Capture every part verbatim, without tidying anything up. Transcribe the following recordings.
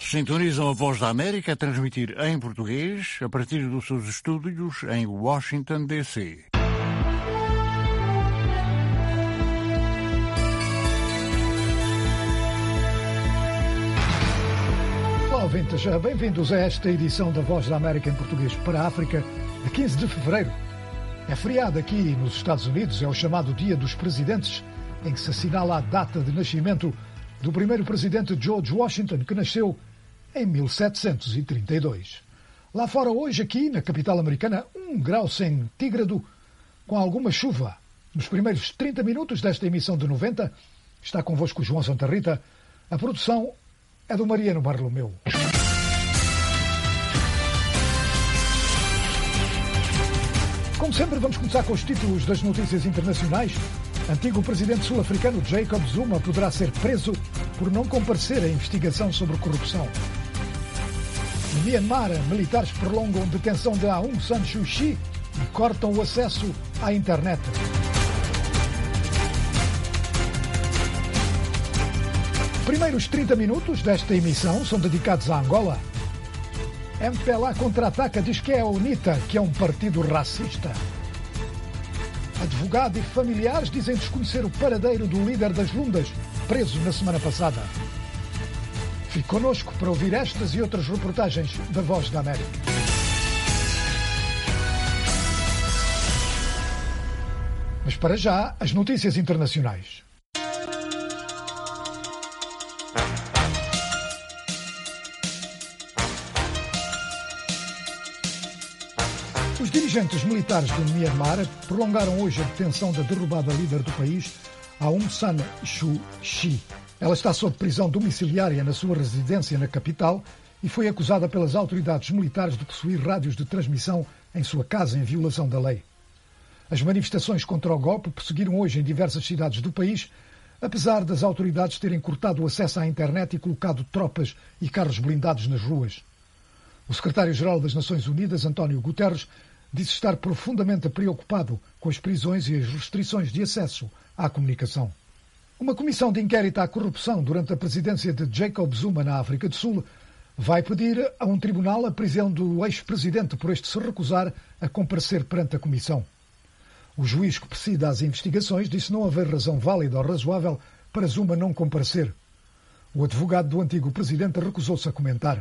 Sintonizam a Voz da América a transmitir em português a partir dos seus estúdios em Washington, D C Olá, ouvintes, bem-vindos a esta edição da Voz da América em português para a África, de quinze de fevereiro. É feriado aqui nos Estados Unidos, é o chamado Dia dos Presidentes, em que se assinala a data de nascimento do primeiro presidente George Washington, que nasceu em mil setecentos e trinta e dois. Lá fora hoje, aqui na capital americana, um grau centígrado com alguma chuva. Nos primeiros trinta minutos desta emissão de noventa, está convosco João Santa Rita. A produção é do Mariano Barlomeu. Como sempre, vamos começar com os títulos das notícias internacionais. Antigo presidente sul-africano Jacob Zuma poderá ser preso por não comparecer à investigação sobre corrupção. No Myanmar, militares prolongam detenção de Aung San Suu Kyi e cortam o acesso à internet. Primeiros trinta minutos desta emissão são dedicados a Angola. M P L A contra-ataca, diz que é a UNITA, que é um partido racista. Advogado e familiares dizem desconhecer o paradeiro do líder das Lundas, preso na semana passada. Fique connosco para ouvir estas e outras reportagens da Voz da América. Mas para já, as notícias internacionais. Os dirigentes militares do Myanmar prolongaram hoje a detenção da derrubada líder do país, Aung San Suu Kyi. Ela está sob prisão domiciliária na sua residência na capital e foi acusada pelas autoridades militares de possuir rádios de transmissão em sua casa em violação da lei. As manifestações contra o golpe prosseguiram hoje em diversas cidades do país, apesar das autoridades terem cortado o acesso à internet e colocado tropas e carros blindados nas ruas. O secretário-geral das Nações Unidas, António Guterres, disse estar profundamente preocupado com as prisões e as restrições de acesso à comunicação. Uma comissão de inquérito à corrupção durante a presidência de Jacob Zuma na África do Sul vai pedir a um tribunal a prisão do ex-presidente por este se recusar a comparecer perante a comissão. O juiz que preside as investigações disse não haver razão válida ou razoável para Zuma não comparecer. O advogado do antigo presidente recusou-se a comentar.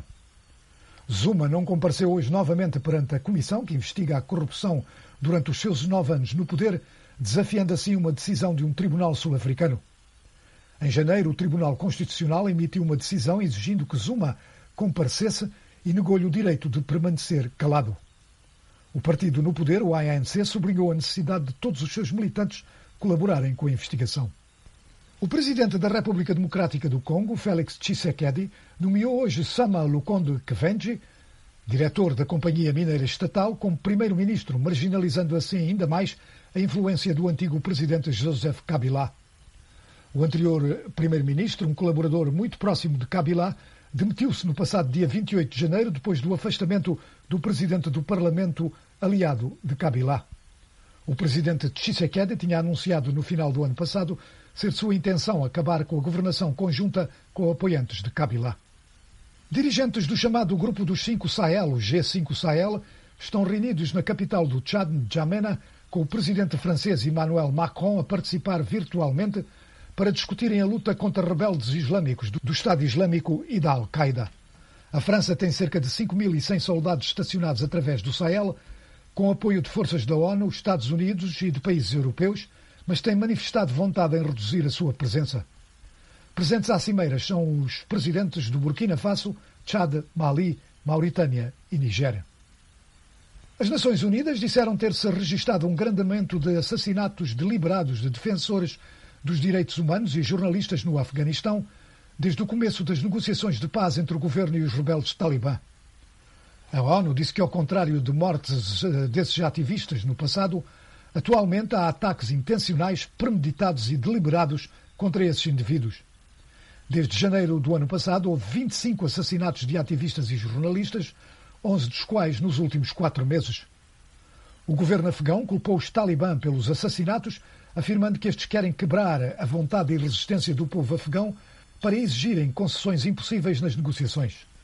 Zuma não compareceu hoje novamente perante a comissão que investiga a corrupção durante os seus nove anos no poder, desafiando assim uma decisão de um tribunal sul-africano. Em janeiro, o Tribunal Constitucional emitiu uma decisão exigindo que Zuma comparecesse e negou-lhe o direito de permanecer calado. O partido no poder, o A N C, sublinhou a necessidade de todos os seus militantes colaborarem com a investigação. O presidente da República Democrática do Congo, Félix Tshisekedi, nomeou hoje Sama Lukonde Kevenji, diretor da Companhia Mineira Estatal, como primeiro-ministro, marginalizando assim ainda mais a influência do antigo presidente Joseph Kabila. O anterior primeiro-ministro, um colaborador muito próximo de Kabila, demitiu-se no passado dia vinte e oito de janeiro depois do afastamento do presidente do Parlamento aliado de Kabila. O presidente Tshisekedi tinha anunciado no final do ano passado ser sua intenção acabar com a governação conjunta com apoiantes de Kabila. Dirigentes do chamado Grupo dos Cinco Sahel, o G cinco Sahel, estão reunidos na capital do Tchad, N'Djamena, com o presidente francês Emmanuel Macron a participar virtualmente para discutirem a luta contra rebeldes islâmicos do Estado Islâmico e da Al-Qaeda. A França tem cerca de cinco mil e cem soldados estacionados através do Sahel, com apoio de forças da ONU, Estados Unidos e de países europeus, mas tem manifestado vontade em reduzir a sua presença. Presentes à cimeira são os presidentes do Burkina Faso, Tchad, Mali, Mauritânia e Nigéria. As Nações Unidas disseram ter-se registado um grande aumento de assassinatos deliberados de defensores dos direitos humanos e jornalistas no Afeganistão, desde o começo das negociações de paz entre o governo e os rebeldes talibã. A ONU disse que, ao contrário de mortes desses ativistas no passado, atualmente há ataques intencionais, premeditados e deliberados contra esses indivíduos. Desde janeiro do ano passado, houve vinte e cinco assassinatos de ativistas e jornalistas, onze dos quais nos últimos quatro meses. O governo afegão culpou os talibã pelos assassinatos, afirmando que estes querem quebrar a vontade e resistência do povo afegão para exigirem concessões impossíveis nas negociações.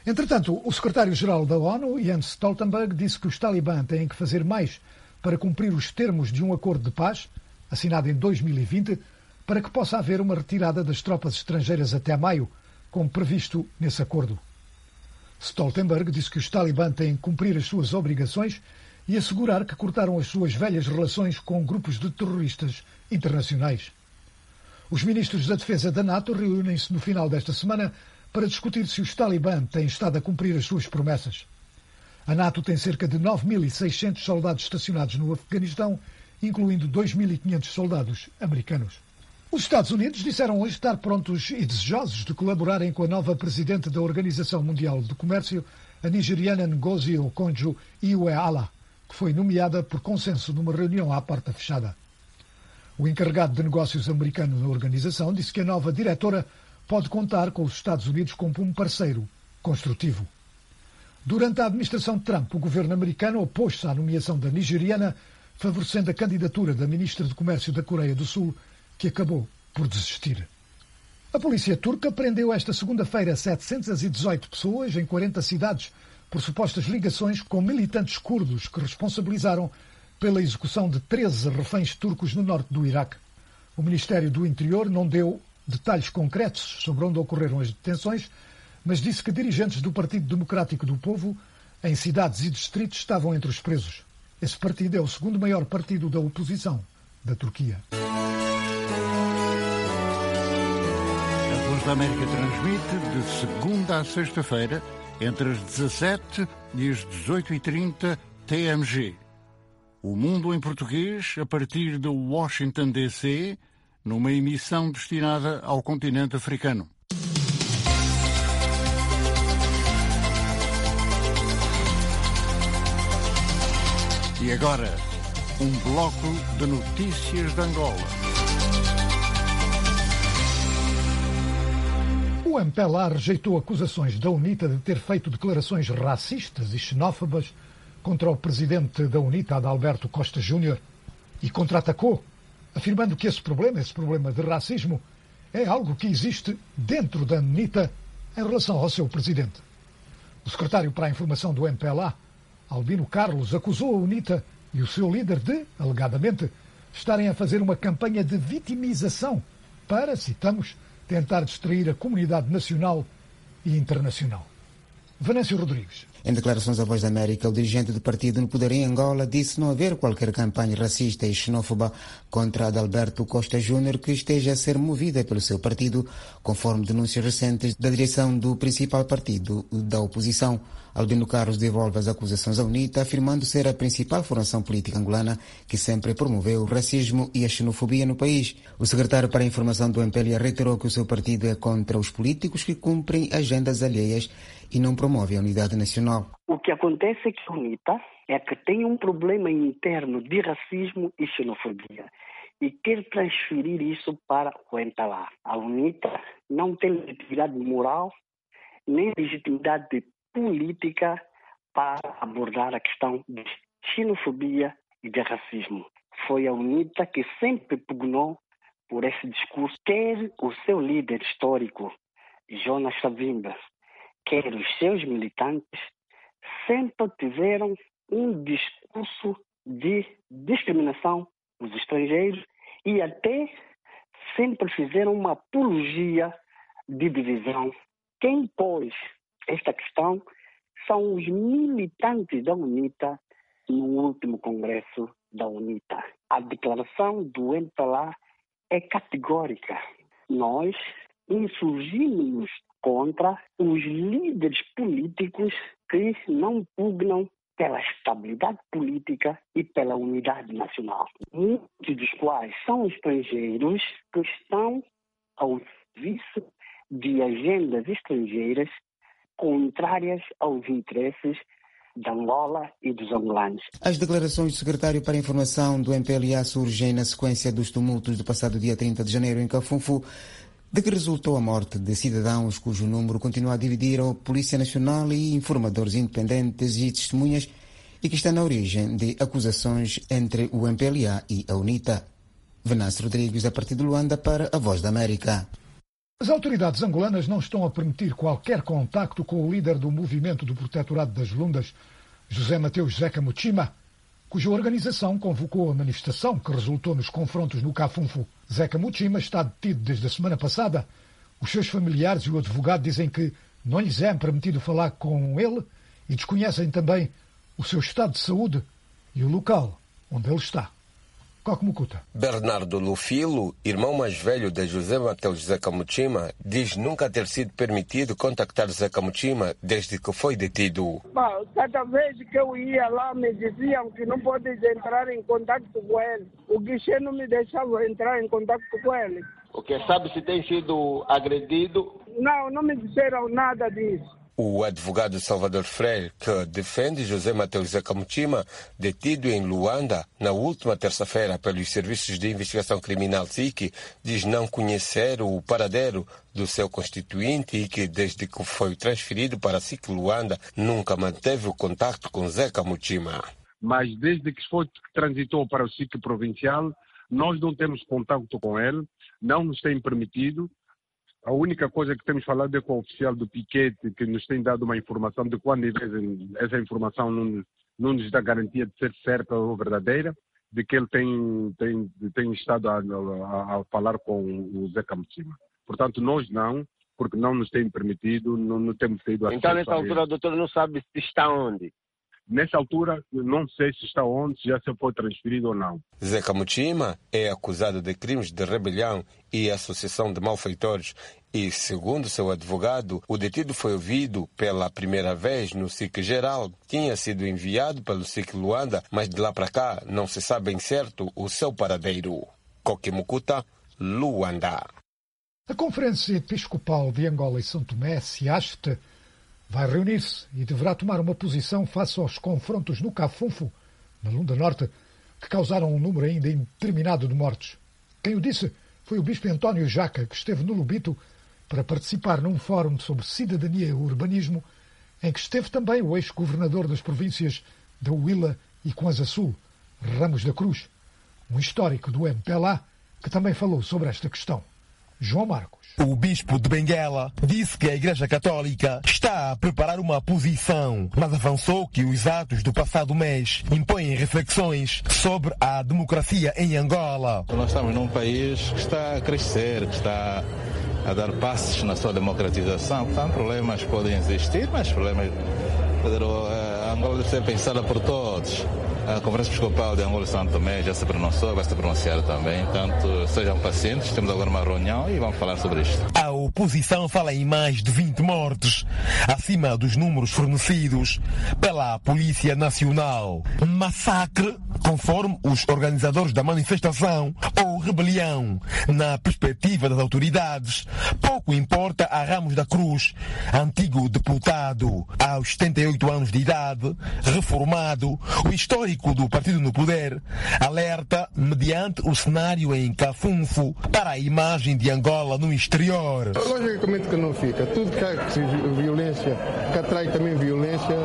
Entretanto, o secretário-geral da ONU, Jens Stoltenberg, disse que os talibã têm que fazer mais para cumprir os termos de um acordo de paz, assinado em dois mil e vinte, para que possa haver uma retirada das tropas estrangeiras até maio, como previsto nesse acordo. Stoltenberg disse que os talibã têm que cumprir as suas obrigações e assegurar que cortaram as suas velhas relações com grupos de terroristas internacionais. Os ministros da Defesa da NATO reúnem-se no final desta semana para discutir se os talibã têm estado a cumprir as suas promessas. A NATO tem cerca de nove mil e seiscentos soldados estacionados no Afeganistão, incluindo dois mil e quinhentos soldados americanos. Os Estados Unidos disseram hoje estar prontos e desejosos de colaborarem com a nova presidente da Organização Mundial do Comércio, a nigeriana Ngozi Okonjo-Iweala, que foi nomeada por consenso numa reunião à porta fechada. O encarregado de negócios americano na organização disse que a nova diretora pode contar com os Estados Unidos como um parceiro construtivo. Durante a administração de Trump, o governo americano opôs-se à nomeação da nigeriana, favorecendo a candidatura da ministra de Comércio da Coreia do Sul, que acabou por desistir. A polícia turca prendeu esta segunda-feira setecentas e dezoito pessoas em quarenta cidades por supostas ligações com militantes curdos que responsabilizaram pela execução de treze reféns turcos no norte do Iraque. O Ministério do Interior não deu detalhes concretos sobre onde ocorreram as detenções, mas disse que dirigentes do Partido Democrático do Povo, em cidades e distritos, estavam entre os presos. Esse partido é o segundo maior partido da oposição da Turquia. A Voz da América transmite de segunda a sexta-feira, entre as dezassete e as dezoito e trinta T M G. O Mundo em Português, a partir de Washington, D C, numa emissão destinada ao continente africano. E agora, um bloco de notícias de Angola. O M P L A rejeitou acusações da UNITA de ter feito declarações racistas e xenófobas contra o presidente da UNITA, Adalberto Costa Júnior, e contra-atacou, afirmando que esse problema, esse problema de racismo, é algo que existe dentro da UNITA em relação ao seu presidente. O secretário para a Informação do M P L A, Albino Carlos, acusou a UNITA e o seu líder de, alegadamente, estarem a fazer uma campanha de vitimização para, citamos, tentar distrair a comunidade nacional e internacional. Venâncio Rodrigues. Em declarações à Voz da América, o dirigente do partido no poder em Angola disse não haver qualquer campanha racista e xenófoba contra Adalberto Costa Júnior que esteja a ser movida pelo seu partido, conforme denúncias recentes da direção do principal partido da oposição. Albino Carlos devolve as acusações à UNITA, afirmando ser a principal formação política angolana que sempre promoveu o racismo e a xenofobia no país. O secretário para a Informação do M P L A reiterou que o seu partido é contra os políticos que cumprem agendas alheias e não promove a unidade nacional. O que acontece é que a UNITA é que tem um problema interno de racismo e xenofobia e quer transferir isso para o M P L A. A UNITA não tem legitimidade moral nem legitimidade política para abordar a questão de xenofobia e de racismo. Foi a UNITA que sempre pugnou por esse discurso. Quer o seu líder histórico, Jonas Savimba, quer os seus militantes, sempre tiveram um discurso de discriminação dos estrangeiros e até sempre fizeram uma apologia de divisão. Quem pôs esta questão são os militantes da UNITA no último congresso da UNITA. A declaração do M P L A é categórica. Nós insurgimos contra os líderes políticos que não pugnam pela estabilidade política e pela unidade nacional. Muitos dos quais são estrangeiros que estão ao serviço de agendas estrangeiras contrárias aos interesses de Angola e dos angolanos. As declarações do secretário para a Informação do M P L A surgem na sequência dos tumultos do passado dia trinta de janeiro em Cafunfu, de que resultou a morte de cidadãos cujo número continua a dividir a Polícia Nacional e informadores independentes e testemunhas e que está na origem de acusações entre o M P L A e a UNITA. Venâncio Rodrigues, a partir de Luanda, para a Voz da América. As autoridades angolanas não estão a permitir qualquer contacto com o líder do movimento do Protetorado das Lundas, José Mateus Zeca Muchima, cuja organização convocou a manifestação que resultou nos confrontos no Cafunfu. Zeca Muchima está detido desde a semana passada. Os seus familiares e o advogado dizem que não lhes é permitido falar com ele e desconhecem também o seu estado de saúde e o local onde ele está. Coque-Mucuta. Bernardo Lufilo, irmão mais velho de José Mateus Zeca Muchima, diz nunca ter sido permitido contactar Zeca Muchima desde que foi detido. Bom, cada vez que eu ia lá me diziam que não podes entrar em contato com ele. O guichê não me deixava entrar em contato com ele. O que sabe se tem sido agredido? Não, não me disseram nada disso. O advogado Salvador Freire, que defende José Mateus Zeca Muchima, detido em Luanda na última terça-feira pelos Serviços de Investigação Criminal S I C, diz não conhecer o paradeiro do seu constituinte e que, desde que foi transferido para S I C Luanda, nunca manteve o contato com Zeca Muchima. Mas desde que foi transitou para o S I C provincial, nós não temos contato com ele, não nos tem permitido. A única coisa que temos falado é com o oficial do piquete, que nos tem dado uma informação de quando essa informação não, não nos dá garantia de ser certa ou verdadeira, de que ele tem, tem, tem estado a, a, a falar com o Zeca Muchima. Portanto, nós não, porque não nos tem permitido, não, não temos tido acesso. Então, nessa altura, o doutor não sabe se está onde? Nessa altura, não sei se está onde, se já se foi transferido ou não. Zeca Muchima é acusado de crimes de rebelião e associação de malfeitores e, segundo seu advogado, o detido foi ouvido pela primeira vez no S I C Geral. Tinha sido enviado pelo S I C Luanda, mas de lá para cá não se sabe em certo o seu paradeiro. Coque-Mucuta, Luanda. A Conferência Episcopal de Angola e São Tomé, SEAST, vai reunir-se e deverá tomar uma posição face aos confrontos no Cafunfu, na Lunda Norte, que causaram um número ainda indeterminado de mortes. Quem o disse foi o bispo António Jaca, que esteve no Lubito para participar num fórum sobre cidadania e urbanismo, em que esteve também o ex-governador das províncias da Huila e Kwanza Sul, Ramos da Cruz, um histórico do M P L A, que também falou sobre esta questão. João Marcos. O bispo de Benguela disse que a Igreja Católica está a preparar uma posição, mas avançou que os atos do passado mês impõem reflexões sobre a democracia em Angola. Nós estamos num país que está a crescer, que está a dar passos na sua democratização. Portanto, problemas podem existir, mas problemas... A Angola deve ser pensada por todos. A Conferência Episcopal de Angola e São Tomé já se pronunciou, vai se pronunciar também. Portanto, sejam pacientes, temos agora uma reunião e vamos falar sobre isto. A oposição fala em mais de vinte mortes, acima dos números fornecidos pela Polícia Nacional. Massacre, conforme os organizadores da manifestação, ou rebelião, na perspectiva das autoridades. Pouco importa a Ramos da Cruz, antigo deputado, aos setenta e oito anos de idade, reformado, o histórico do partido no poder, alerta mediante o cenário em Cafunfu para a imagem de Angola no exterior. Logicamente que não fica. Tudo que há violência, que atrai também violência,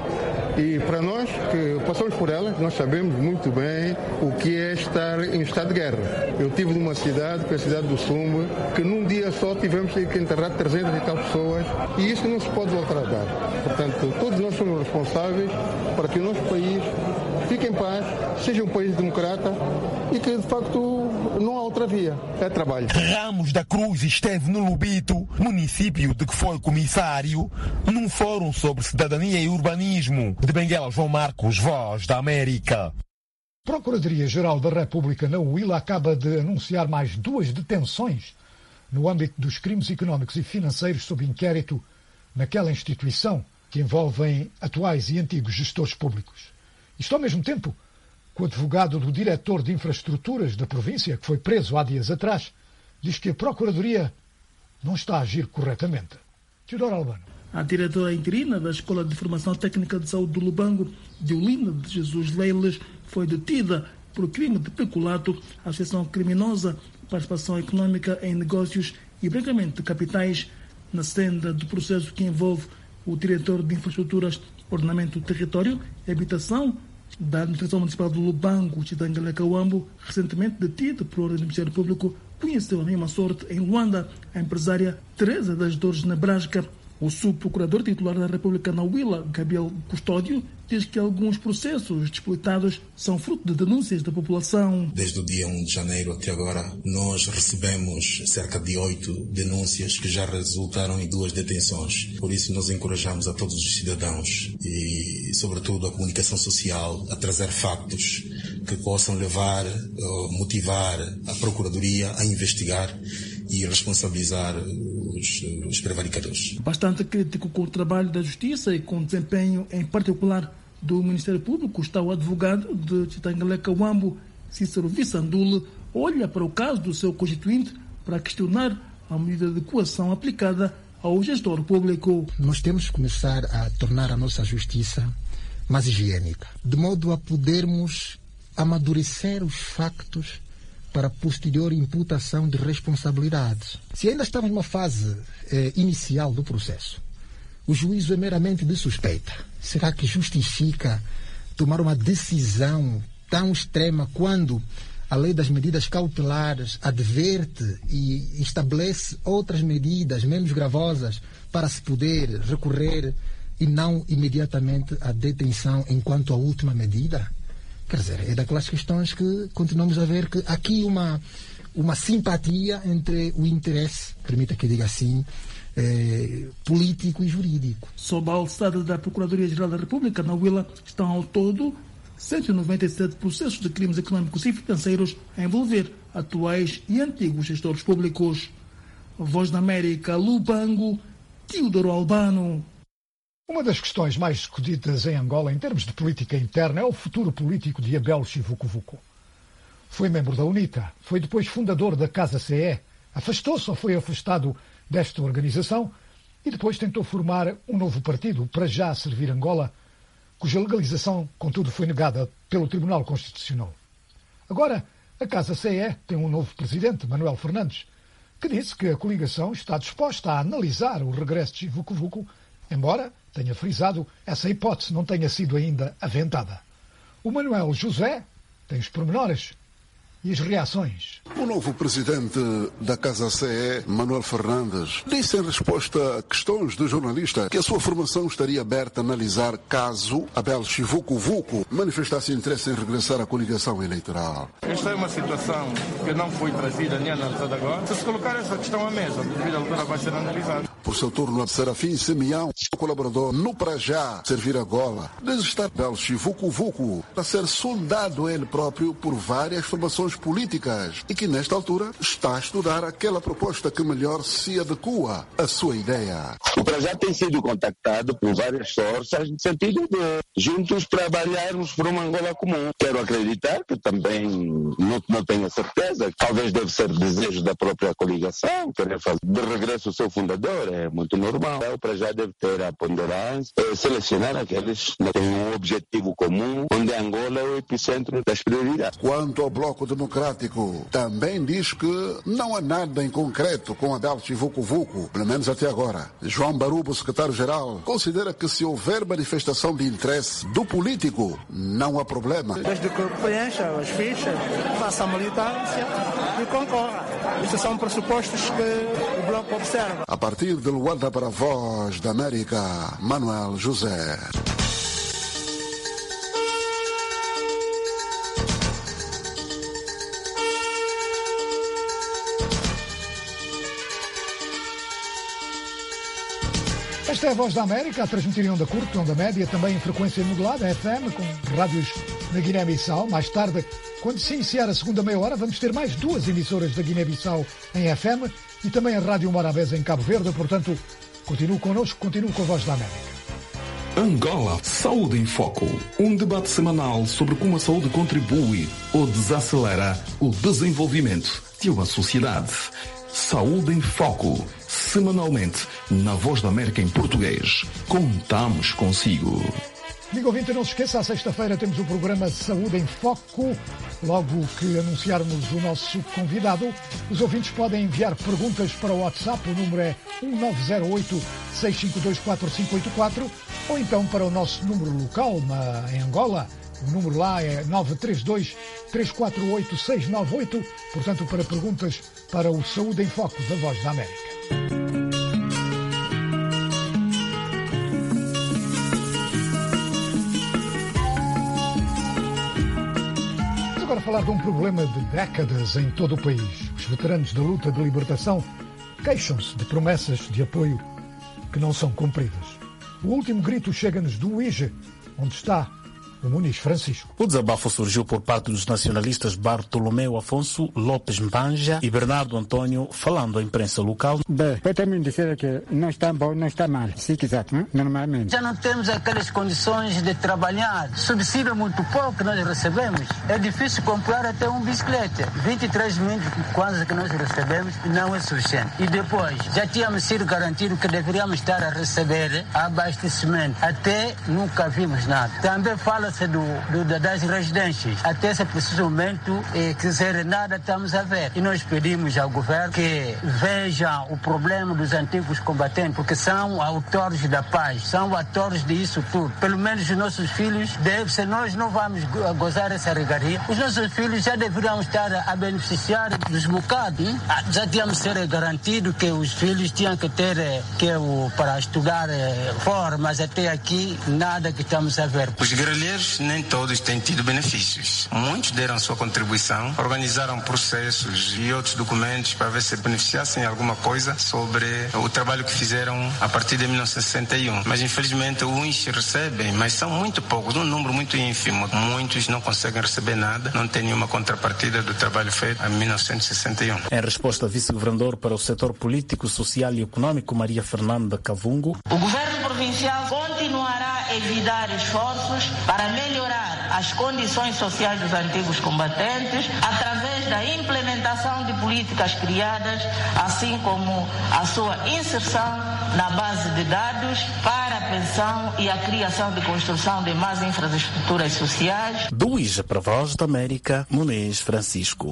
e para nós que passamos por ela, nós sabemos muito bem o que é estar em estado de guerra. Eu estive numa cidade, que é a cidade do Sumbe, que num dia só tivemos que enterrar trezentas e tal pessoas, e isso não se pode voltar a dar. Portanto, todos nós somos responsáveis para que o nosso país fique em paz, seja um país democrata e que, de facto, não há outra via. É trabalho. Ramos da Cruz esteve no Lubito, município de que foi comissário, num fórum sobre cidadania e urbanismo. De Benguela, João Marcos, Voz da América. A Procuradoria-Geral da República na Huila acaba de anunciar mais duas detenções no âmbito dos crimes económicos e financeiros sob inquérito naquela instituição que envolvem atuais e antigos gestores públicos. Isto ao mesmo tempo que o advogado do diretor de infraestruturas da província, que foi preso há dias atrás, diz que a Procuradoria não está a agir corretamente. Teodoro Albano. A diretora interina da Escola de Formação Técnica de Saúde do Lubango, Deolina de Jesus Leiles, foi detida por crime de peculato, associação criminosa, participação econômica em negócios e branqueamento de capitais, na senda do processo que envolve o diretor de infraestruturas, ordenamento do território e habitação da Administração Municipal do Lubango, Chitangala Cauambo, recentemente detido por ordem do Ministério Público conheceu a mesma sorte em Luanda, a empresária Teresa das Dores Nebraska. O subprocurador titular da República na Huila, Gabriel Custódio, diz que alguns processos disputados são fruto de denúncias da população. Desde o dia primeiro de janeiro até agora, nós recebemos cerca de oito denúncias que já resultaram em duas detenções. Por isso, nós encorajamos a todos os cidadãos e, sobretudo, a comunicação social a trazer factos que possam levar, motivar a Procuradoria a investigar e responsabilizar os, os prevaricadores. Bastante crítico com o trabalho da Justiça e com o desempenho, em particular, do Ministério Público, está o advogado de Chitangaleca Wambo, Cícero Vissandule, olha para o caso do seu constituinte para questionar a medida de coação aplicada ao gestor público. Nós temos que começar a tornar a nossa justiça mais higiênica, de modo a podermos amadurecer os factos para posterior imputação de responsabilidades. Se ainda estamos numa fase eh, inicial do processo, o juízo é meramente de suspeita. Será que justifica tomar uma decisão tão extrema quando a lei das medidas cautelares adverte e estabelece outras medidas menos gravosas para se poder recorrer e não imediatamente a detenção enquanto a última medida? Quer dizer, é daquelas questões que continuamos a ver que há aqui uma, uma simpatia entre o interesse, permita que diga assim, eh, político e jurídico. Sob a alçada da Procuradoria-Geral da República, na Huila, estão ao todo cento e noventa e sete processos de crimes econômicos e financeiros a envolver atuais e antigos gestores públicos. Voz da América, Lubango, Teodoro Albano. Uma das questões mais discutidas em Angola em termos de política interna é o futuro político de Abel Chivucovuco. Foi membro da UNITA, foi depois fundador da Casa C E, afastou-se ou foi afastado desta organização e depois tentou formar um novo partido para já servir Angola, cuja legalização, contudo, foi negada pelo Tribunal Constitucional. Agora, a Casa C E tem um novo presidente, Manuel Fernandes, que disse que a coligação está disposta a analisar o regresso de Chivucovuco, embora tenha frisado, essa hipótese não tenha sido ainda aventada. O Manuel José tem os pormenores e as reações. O novo presidente da Casa C E, Manuel Fernandes, disse em resposta a questões do jornalista que a sua formação estaria aberta a analisar caso Abel Chivucovuco manifestasse interesse em regressar à coligação eleitoral. Esta é uma situação que não foi trazida nem analisada agora. Se se colocar essa questão à mesa, devido à altura vai ser analisada. Por seu turno, Serafim Simeão, colaborador no para já servir Angola, diz estar Abel Chivucovuco a ser soldado ele próprio por várias formações políticas e que nesta altura está a estudar aquela proposta que melhor se adequa à sua ideia. O para já tem sido contactado por várias forças no sentido de juntos trabalharmos por uma Angola comum. Quero acreditar que também não, não tenho certeza, talvez deve ser desejo da própria coligação, querer fazer de regresso o seu fundador, é muito normal. O para já deve ter a ponderância, é selecionar aqueles que têm um objetivo comum, onde Angola é o epicentro das prioridades. Quanto ao Bloco Democrático, também diz que não há nada em concreto com Abel Chivucovuco, pelo menos até agora. João Barubo, secretário-geral, considera que se houver manifestação de interesse do político, não há problema. Desde que preencha as fichas, faça a militância e concorra. Estes são pressupostos que o Bloco observa. A partir de Luanda para a Voz da América, Manuel José. Esta é a Voz da América, a transmitir em onda curta, onda média, também em frequência modulada, F M, com rádios na Guiné-Bissau. Mais tarde, quando se iniciar a segunda meia hora, vamos ter mais duas emissoras da Guiné-Bissau em F M e também a Rádio Morabeza em Cabo Verde. Portanto, continue connosco, continue com a Voz da América. Angola, Saúde em Foco. Um debate semanal sobre como a saúde contribui ou desacelera o desenvolvimento de uma sociedade. Saúde em Foco. Semanalmente, na Voz da América em português. Contamos consigo. Amigo ouvinte, não se esqueça, à sexta-feira temos o programa Saúde em Foco. Logo que anunciarmos o nosso convidado, os ouvintes podem enviar perguntas para o WhatsApp. O número é um nove zero oito, seis cinco dois, quatro cinco oito quatro ou então para o nosso número local na, em Angola. O número lá é nove três dois, três quatro oito, seis nove oito, portanto, para perguntas para o Saúde em Foco da Voz da América. Vamos agora falar de um problema de décadas em todo o país. Os veteranos da luta de libertação queixam-se de promessas de apoio que não são cumpridas. O último grito chega-nos do Uíge, onde está o Muniz Francisco. O desabafo surgiu por parte dos nacionalistas Bartolomeu Afonso Lopes Mbanja e Bernardo Antônio, falando à imprensa local. Bem, eu também dizer que não está bom, não está mal, se quiser, normalmente. Já não temos aquelas condições de trabalhar. Subsídio é muito pouco que nós recebemos. É difícil comprar até uma bicicleta. vinte e três mil quase que nós recebemos não é suficiente. E depois, já tínhamos sido garantido que deveríamos estar a receber abastecimento. Até nunca vimos nada. Também fala Do, do, das residências. Até esse preciso momento, eh, quiser nada, estamos a ver. E nós pedimos ao governo que veja o problema dos antigos combatentes, porque são autores da paz, são autores disso tudo. Pelo menos os nossos filhos, deve ser, nós não vamos gozar essa regalia. Os nossos filhos já deveriam estar a beneficiar dos bocados. Hein? Já tínhamos ser garantido que os filhos tinham que ter que, o, para estudar eh, fora, mas até aqui nada que estamos a ver. Os guerrilheiros nem todos têm tido benefícios. Muitos deram sua contribuição, organizaram processos e outros documentos para ver se beneficiassem alguma coisa sobre o trabalho que fizeram a partir de mil novecentos e sessenta e um. Mas infelizmente uns recebem, mas são muito poucos, um número muito ínfimo. Muitos não conseguem receber nada, não tem nenhuma contrapartida do trabalho feito em mil novecentos e sessenta e um. Em resposta ao vice-governador para o setor político, social e econômico, Maria Fernanda Cavungo, o governo provincial continuará a evitar esforços para melhorar as condições sociais dos antigos combatentes através da implementação de políticas criadas, assim como a sua inserção na base de dados para a pensão e a criação de construção de mais infraestruturas sociais. Do Uíge para a Voz da América, Muniz Francisco.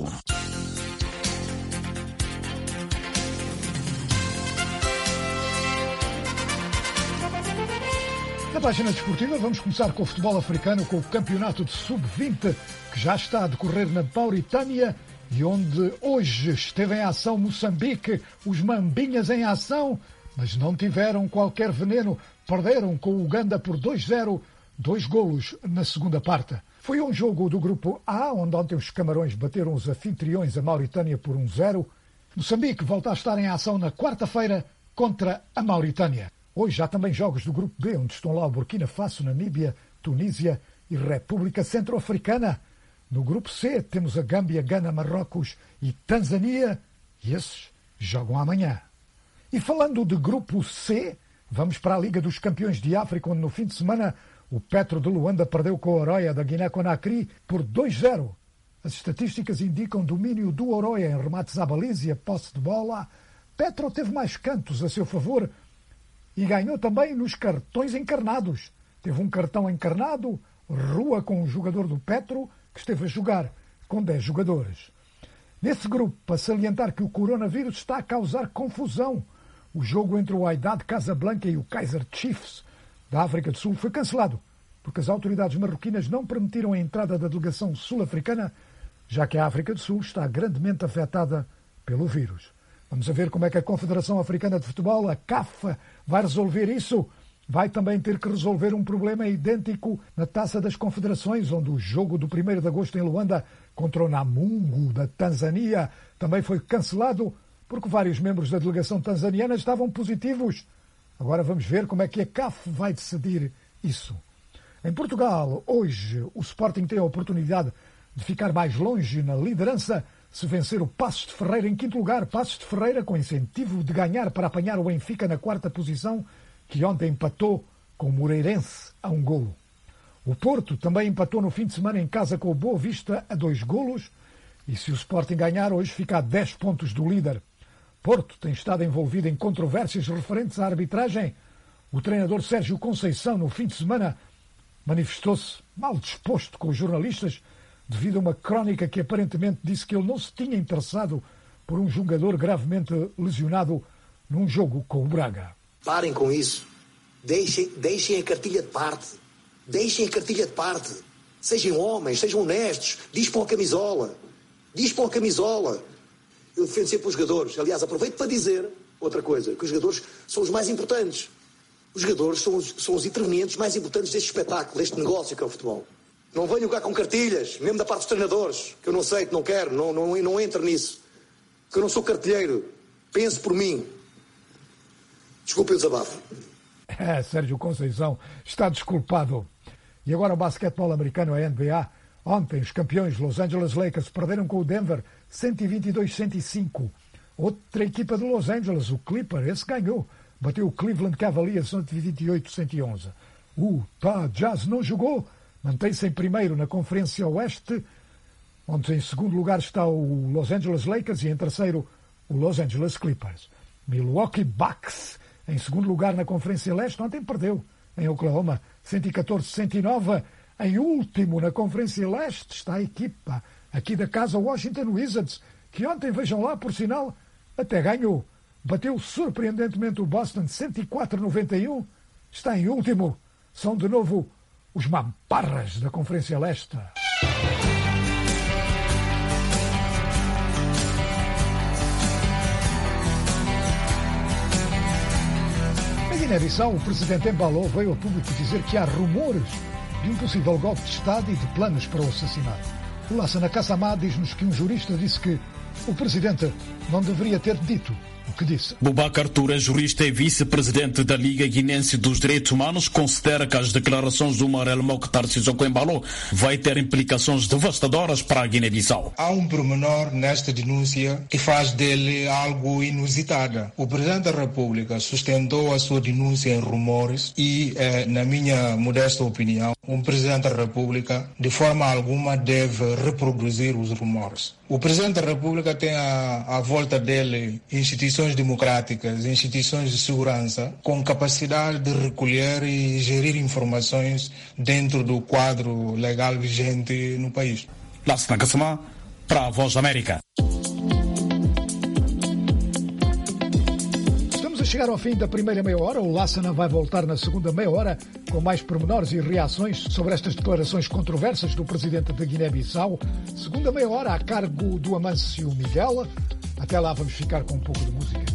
Na página desportiva vamos começar com o futebol africano, com o campeonato de sub vinte que já está a decorrer na Mauritânia e onde hoje esteve em ação Moçambique, os Mambinhas em ação, mas não tiveram qualquer veneno, perderam com o Uganda por dois a zero, dois golos na segunda parte. Foi um jogo do grupo A, onde ontem os Camarões bateram os anfitriões a Mauritânia por um a zero. Moçambique volta a estar em ação na quarta-feira contra a Mauritânia. Hoje há também jogos do Grupo B, onde estão lá o Burkina Faso, Namíbia, Tunísia e República Centro-Africana. No Grupo C temos a Gâmbia, Gana, Marrocos e Tanzânia, e esses jogam amanhã. E falando de Grupo C, vamos para a Liga dos Campeões de África, onde no fim de semana o Petro de Luanda perdeu com o Oroya da Guiné-Conakry por dois a zero. As estatísticas indicam domínio do Oroya em remates à baliza e a posse de bola. Petro teve mais cantos a seu favor, e ganhou também nos cartões encarnados. Teve um cartão encarnado, rua com o jogador do Petro, que esteve a jogar com dez jogadores. Nesse grupo, para salientar que o coronavírus está a causar confusão. O jogo entre o Wydad Casablanca e o Kaizer Chiefs da África do Sul foi cancelado, porque as autoridades marroquinas não permitiram a entrada da delegação sul-africana, já que a África do Sul está grandemente afetada pelo vírus. Vamos a ver como é que a Confederação Africana de Futebol, a CAF, vai resolver isso. Vai também ter que resolver um problema idêntico na Taça das Confederações, onde o jogo do primeiro de agosto em Luanda contra o Namungo da Tanzânia também foi cancelado porque vários membros da delegação tanzaniana estavam positivos. Agora vamos ver como é que a CAF vai decidir isso. Em Portugal, hoje, o Sporting tem a oportunidade de ficar mais longe na liderança se vencer o Passos de Ferreira em quinto lugar. Passos de Ferreira com incentivo de ganhar para apanhar o Benfica na quarta posição, que ontem empatou com o Moreirense a um golo. O Porto também empatou no fim de semana em casa com o Boa Vista a dois golos, e se o Sporting ganhar hoje fica a dez pontos do líder. Porto tem estado envolvido em controvérsias referentes à arbitragem. O treinador Sérgio Conceição, no fim de semana, manifestou-se mal disposto com os jornalistas devido a uma crónica que aparentemente disse que ele não se tinha interessado por um jogador gravemente lesionado num jogo com o Braga. Parem com isso. Deixem, deixem a cartilha de parte. Deixem a cartilha de parte. Sejam homens, sejam honestos. Diz para a camisola. Diz para a camisola. Eu defendo sempre os jogadores. Aliás, aproveito para dizer outra coisa, que os jogadores são os mais importantes. Os jogadores são os, são os intervenientes mais importantes deste espetáculo, deste negócio que é o futebol. Não venham cá com cartilhas, mesmo da parte dos treinadores, que eu não aceito, não quero, não, não, não entro nisso. Que eu não sou cartilheiro. Pense por mim. Desculpe o desabafo. É, Sérgio Conceição está desculpado. E agora o basquetebol americano, a N B A. Ontem os campeões Los Angeles Lakers perderam com o Denver cento e vinte e dois a cento e cinco. Outra equipa de Los Angeles, o Clipper, esse ganhou. Bateu o Cleveland Cavaliers cento e vinte e oito a cento e onze. O Utah Jazz não jogou. Mantém-se em primeiro na Conferência Oeste, onde em segundo lugar está o Los Angeles Lakers e em terceiro o Los Angeles Clippers. Milwaukee Bucks em segundo lugar na Conferência Leste, ontem perdeu em Oklahoma cento e catorze a cento e nove. Em último na Conferência Leste está a equipa aqui da casa Washington Wizards, que ontem, vejam lá, por sinal, até ganhou. Bateu surpreendentemente o Boston cento e quatro a noventa e um. Está em último. São de novo os mamparras da Conferência Leste. Na Guiné-Bissau, o presidente Embalo veio ao público dizer que há rumores de um possível golpe de Estado e de planos para o assassinato. O Lassana Kassamá diz-nos que um jurista disse que o presidente não deveria ter dito o que disse. Boubacar Touré, jurista e vice-presidente da Liga Guinense dos Direitos Humanos, considera que as declarações do Marel Mokhtar Sissoko Embalo vai ter implicações devastadoras para a Guiné-Bissau. Há um pormenor nesta denúncia que faz dele algo inusitada. O presidente da República sustentou a sua denúncia em rumores e, eh, na minha modesta opinião, um presidente da República de forma alguma deve reproduzir os rumores. O presidente da República tem à, à volta dele instituições democráticas, instituições de segurança, com capacidade de recolher e gerir informações dentro do quadro legal vigente no país. Lassana Kassamá, para a Voz da América. Estamos a chegar ao fim da primeira meia hora. O Lassana vai voltar na segunda meia hora com mais pormenores e reações sobre estas declarações controversas do presidente da Guiné-Bissau. Segunda meia hora a cargo do Amâncio Miguel. Até lá vamos ficar com um pouco de música.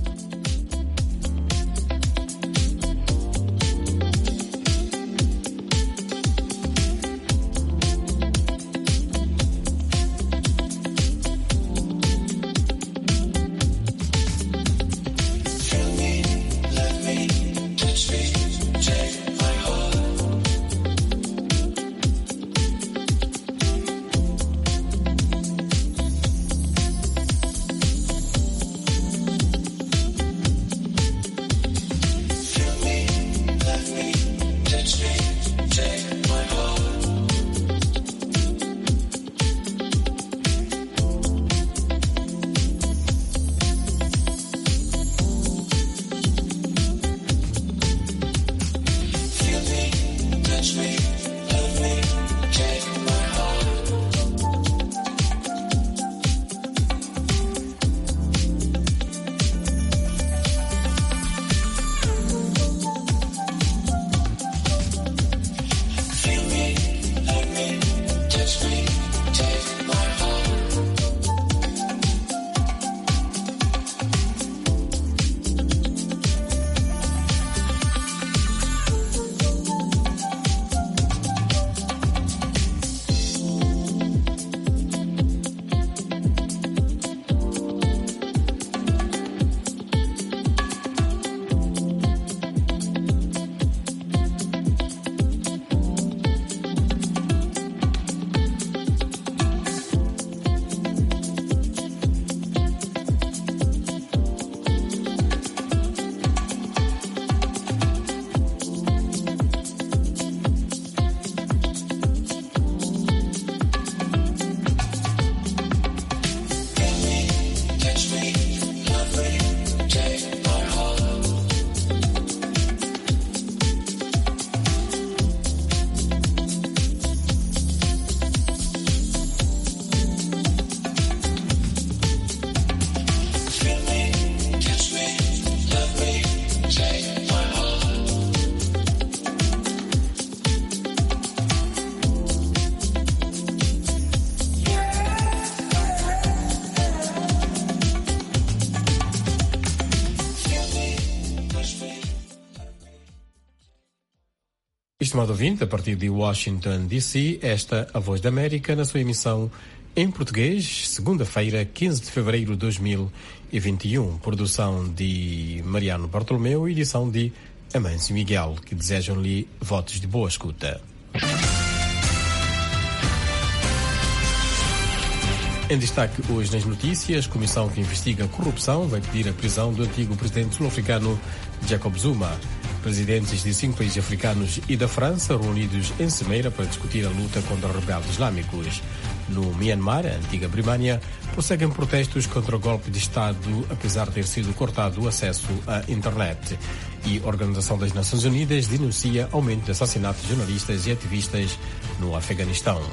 Estimado ouvinte, a partir de Washington, D C, esta a Voz da América na sua emissão em português, segunda-feira, quinze de fevereiro de dois mil e vinte e um. Produção de Mariano Bartolomeu e edição de Amâncio Miguel, que desejam-lhe votos de boa escuta. Em destaque hoje nas notícias, a comissão que investiga a corrupção vai pedir a prisão do antigo presidente sul-africano Jacob Zuma. Presidentes de cinco países africanos e da França reunidos em Cimeira para discutir a luta contra rebeldes islâmicos. No Myanmar, a antiga Birmânia, prosseguem protestos contra o golpe de Estado, apesar de ter sido cortado o acesso à internet. E a Organização das Nações Unidas denuncia aumento de assassinatos de jornalistas e ativistas no Afeganistão.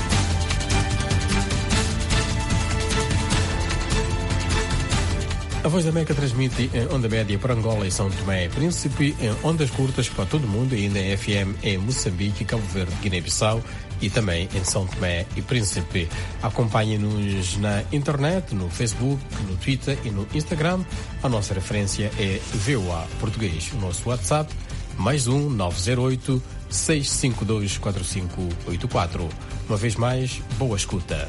A Voz da América transmite em onda média para Angola e São Tomé e Príncipe, em ondas curtas para todo o mundo e ainda em F M em Moçambique, Cabo Verde, Guiné-Bissau e também em São Tomé e Príncipe. Acompanhe-nos na internet, no Facebook, no Twitter e no Instagram. A nossa referência é V O A Português. O nosso WhatsApp, mais um nove zero oito, seis cinco dois, quatro cinco oito quatro. Uma vez mais, boa escuta.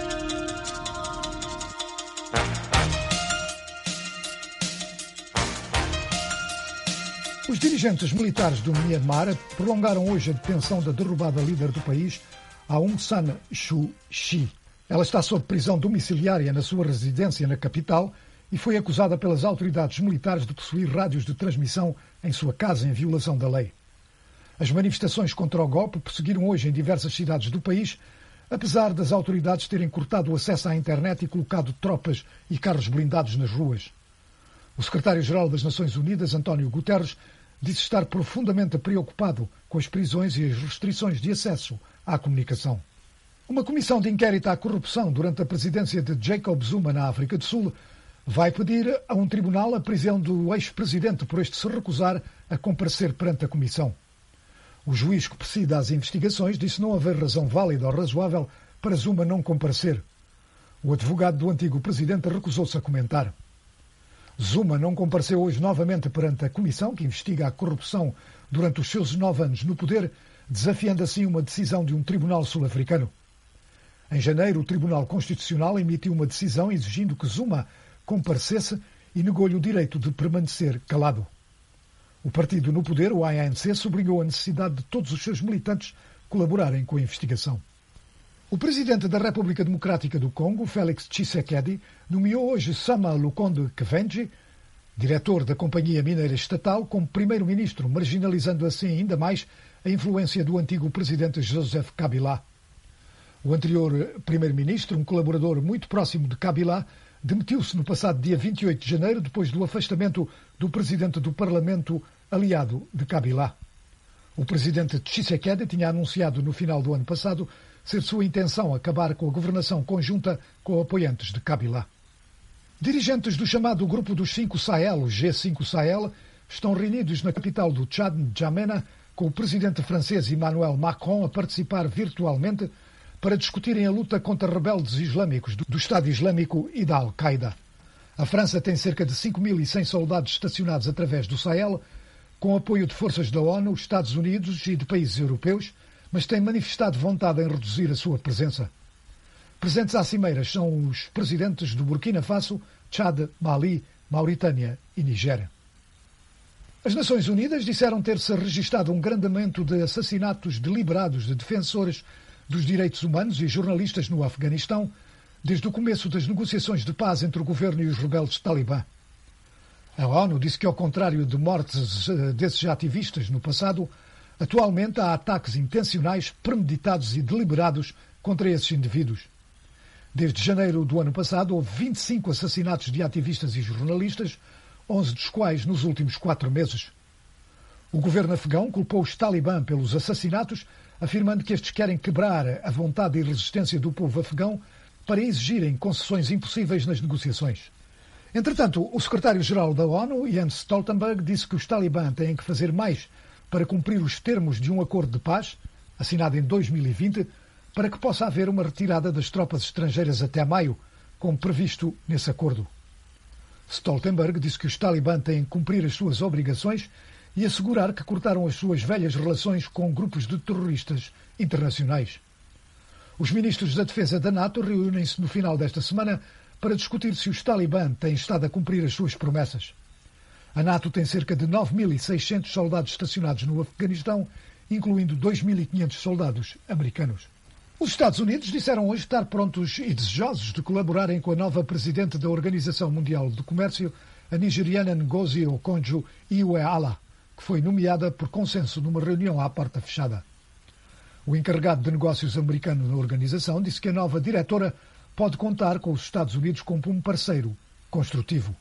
Os dirigentes militares do Myanmar prolongaram hoje a detenção da derrubada líder do país, Aung San Suu Kyi. Ela está sob prisão domiciliária na sua residência na capital e foi acusada pelas autoridades militares de possuir rádios de transmissão em sua casa em violação da lei. As manifestações contra o golpe prosseguiram hoje em diversas cidades do país, apesar das autoridades terem cortado o acesso à internet e colocado tropas e carros blindados nas ruas. O secretário-geral das Nações Unidas, António Guterres, disse estar profundamente preocupado com as prisões e as restrições de acesso à comunicação. Uma comissão de inquérito à corrupção durante a presidência de Jacob Zuma na África do Sul vai pedir a um tribunal a prisão do ex-presidente por este se recusar a comparecer perante a comissão. O juiz que preside as investigações disse não haver razão válida ou razoável para Zuma não comparecer. O advogado do antigo presidente recusou-se a comentar. Zuma não compareceu hoje novamente perante a comissão que investiga a corrupção durante os seus nove anos no poder, desafiando assim uma decisão de um tribunal sul-africano. Em janeiro, o Tribunal Constitucional emitiu uma decisão exigindo que Zuma comparecesse e negou-lhe o direito de permanecer calado. O partido no poder, o A N C, sublinhou a necessidade de todos os seus militantes colaborarem com a investigação. O presidente da República Democrática do Congo, Félix Tshisekedi, nomeou hoje Sama Lukonde Kevenji, diretor da Companhia Mineira Estatal, como primeiro-ministro, marginalizando assim ainda mais a influência do antigo presidente Joseph Kabila. O anterior primeiro-ministro, um colaborador muito próximo de Kabila, demitiu-se no passado dia vinte e oito de janeiro depois do afastamento do presidente do Parlamento aliado de Kabila. O presidente Tshisekedi tinha anunciado no final do ano passado ser sua intenção acabar com a governação conjunta com apoiantes de Kabila. Dirigentes do chamado Grupo dos Cinco Sahel, G cinco Sahel, estão reunidos na capital do Tchad, N'Djamena, com o presidente francês Emmanuel Macron a participar virtualmente para discutirem a luta contra rebeldes islâmicos do Estado Islâmico e da Al-Qaeda. A França tem cerca de cinco mil e cem soldados estacionados através do Sahel, com apoio de forças da ONU, Estados Unidos e de países europeus, mas tem manifestado vontade em reduzir a sua presença. Presentes à cimeira são os presidentes do Burkina Faso, Tchad, Mali, Mauritânia e Nigéria. As Nações Unidas disseram ter-se registrado um grande aumento de assassinatos deliberados de defensores dos direitos humanos e jornalistas no Afeganistão desde o começo das negociações de paz entre o governo e os rebeldes talibã. A ONU disse que, ao contrário de mortes desses ativistas no passado, atualmente há ataques intencionais, premeditados e deliberados contra esses indivíduos. Desde janeiro do ano passado, houve vinte e cinco assassinatos de ativistas e jornalistas, onze dos quais nos últimos quatro meses. O governo afegão culpou os talibã pelos assassinatos, afirmando que estes querem quebrar a vontade e resistência do povo afegão para exigirem concessões impossíveis nas negociações. Entretanto, o secretário-geral da ONU, Jens Stoltenberg, disse que os talibã têm que fazer mais para cumprir os termos de um acordo de paz, assinado em dois mil e vinte, para que possa haver uma retirada das tropas estrangeiras até maio, como previsto nesse acordo. Stoltenberg disse que os talibã têm que cumprir as suas obrigações e assegurar que cortaram as suas velhas relações com grupos de terroristas internacionais. Os ministros da Defesa da NATO reúnem-se no final desta semana para discutir se os talibã têm estado a cumprir as suas promessas. A NATO tem cerca de nove mil e seiscentos soldados estacionados no Afeganistão, incluindo dois mil e quinhentos soldados americanos. Os Estados Unidos disseram hoje estar prontos e desejosos de colaborarem com a nova presidente da Organização Mundial do Comércio, a nigeriana Ngozi Okonjo-Iweala, que foi nomeada por consenso numa reunião à porta fechada. O encarregado de negócios americano na organização disse que a nova diretora pode contar com os Estados Unidos como um parceiro construtivo.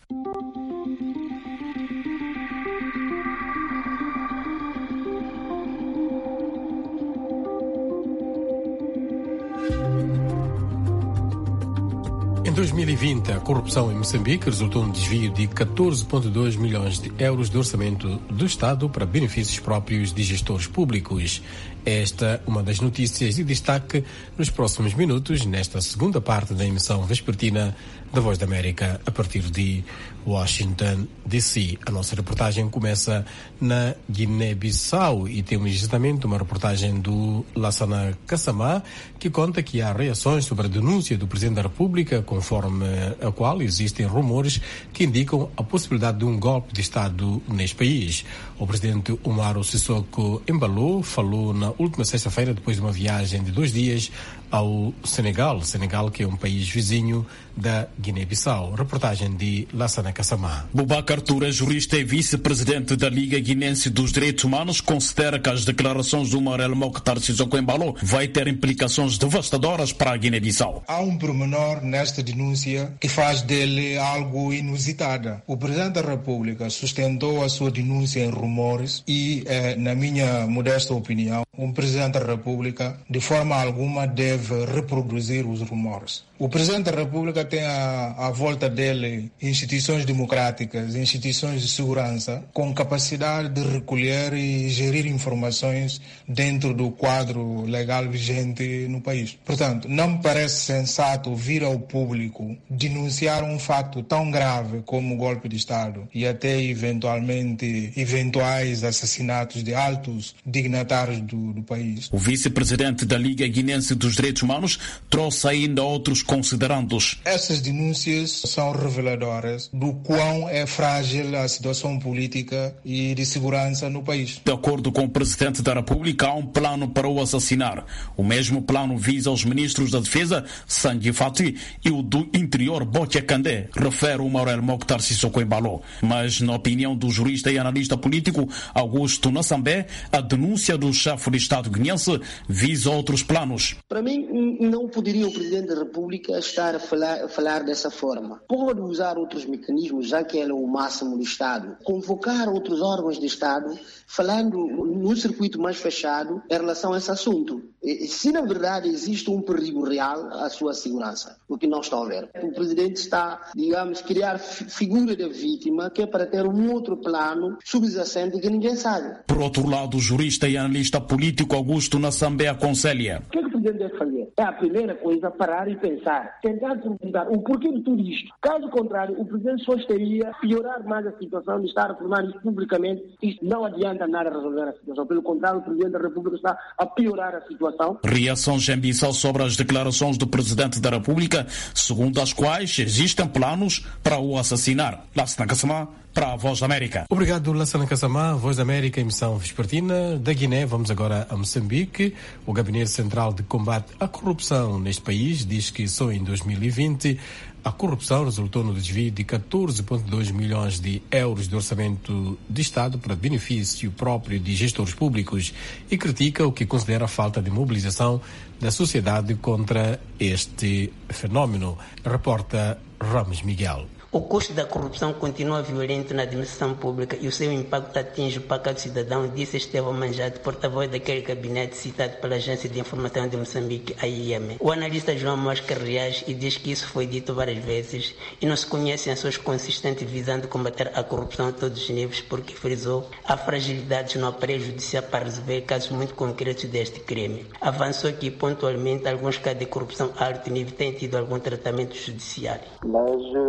Em dois mil e vinte, a corrupção em Moçambique resultou num desvio de catorze vírgula dois milhões de euros de orçamento do Estado para benefícios próprios de gestores públicos. Esta é uma das notícias de destaque nos próximos minutos, nesta segunda parte da emissão vespertina da Voz da América, a partir de Washington, D C. A nossa reportagem começa na Guiné-Bissau e temos justamente uma reportagem do Lassana Kassamá, que conta que há reações sobre a denúncia do Presidente da República, conforme a qual existem rumores que indicam a possibilidade de um golpe de Estado neste país. O Presidente Umaro Sissoko Embalo falou na última sexta-feira, depois de uma viagem de dois dias ao Senegal, Senegal que é um país vizinho da Guiné-Bissau. Reportagem de Lassana Kassamá. Boubacar Touré, jurista e vice-presidente da Liga Guinense dos Direitos Humanos, considera que as declarações do Marel Mokhtar Sissoko Embalo vai ter implicações devastadoras para a Guiné-Bissau. Há um pormenor nesta denúncia que faz dele algo inusitada. O Presidente da República sustentou a sua denúncia em rumores e, eh, na minha modesta opinião, o Presidente da República, de forma alguma, deve reproduzir os rumores. O Presidente da República tem à, à volta dele instituições democráticas, instituições de segurança, com capacidade de recolher e gerir informações dentro do quadro legal vigente no país. Portanto, não me parece sensato vir ao público denunciar um fato tão grave como o golpe de Estado e até eventualmente eventuais assassinatos de altos dignatários do, do país. O vice-presidente da Liga Guinense dos Direitos Humanos trouxe ainda outros considerandos. Essas denúncias são reveladoras do quão é frágil a situação política e de segurança no país. De acordo com o Presidente da República, há um plano para o assassinar. O mesmo plano visa os ministros da Defesa, Sanji Fati, e o do Interior, Botia Kandé, refere o Marel Mokhtar Sissoko Embalo. Mas, na opinião do jurista e analista político Augusto Nassambé, a denúncia do chefe de Estado guinense visa outros planos. Para mim, não poderia o Presidente da República estar a falar, a falar dessa forma. Pode usar outros mecanismos, já que ele é o máximo do Estado. Convocar outros órgãos de Estado, falando num circuito mais fechado em relação a esse assunto. E, se na verdade existe um perigo real à sua segurança, o que não está a ver. O Presidente está, digamos, criar figura da vítima, que é para ter um outro plano subjacente que ninguém sabe. Por outro lado, o jurista e analista político Augusto Nassambé aconselha. O que, é que o Presidente deve fazer? É a primeira coisa, parar e pensar, tentar perguntar o porquê de tudo isto. Caso contrário, o Presidente só estaria piorar mais a situação de estar a afirmar isso publicamente. Isto não adianta nada resolver a situação. Pelo contrário, o Presidente da República está a piorar a situação. Reações em Bissau sobre as declarações do Presidente da República, segundo as quais existem planos para o assassinar. Lassana Kassamá, para a Voz da América. Obrigado, Lassana Kassamá, Voz da América, emissão vespertina. Da Guiné, vamos agora a Moçambique. O Gabinete Central de Combate à Corrupção neste país diz que só em dois mil e vinte a corrupção resultou no desvio de catorze vírgula dois milhões de euros de orçamento de Estado para benefício próprio de gestores públicos e critica o que considera a falta de mobilização da sociedade contra este fenómeno. Reporta Ramos Miguel. O custo da corrupção continua violento na administração pública e o seu impacto atinge o pacato cidadão, disse Estevão Manjate, porta-voz daquele gabinete citado pela Agência de Informação de Moçambique, a I M. O analista João Mosca reage e diz que isso foi dito várias vezes e não se conhecem ações consistentes visando combater a corrupção a todos os níveis, porque frisou há fragilidades no aparelho judicial para resolver casos muito concretos deste crime. Avançou que, pontualmente, alguns casos de corrupção a alto nível têm tido algum tratamento judiciário. Mas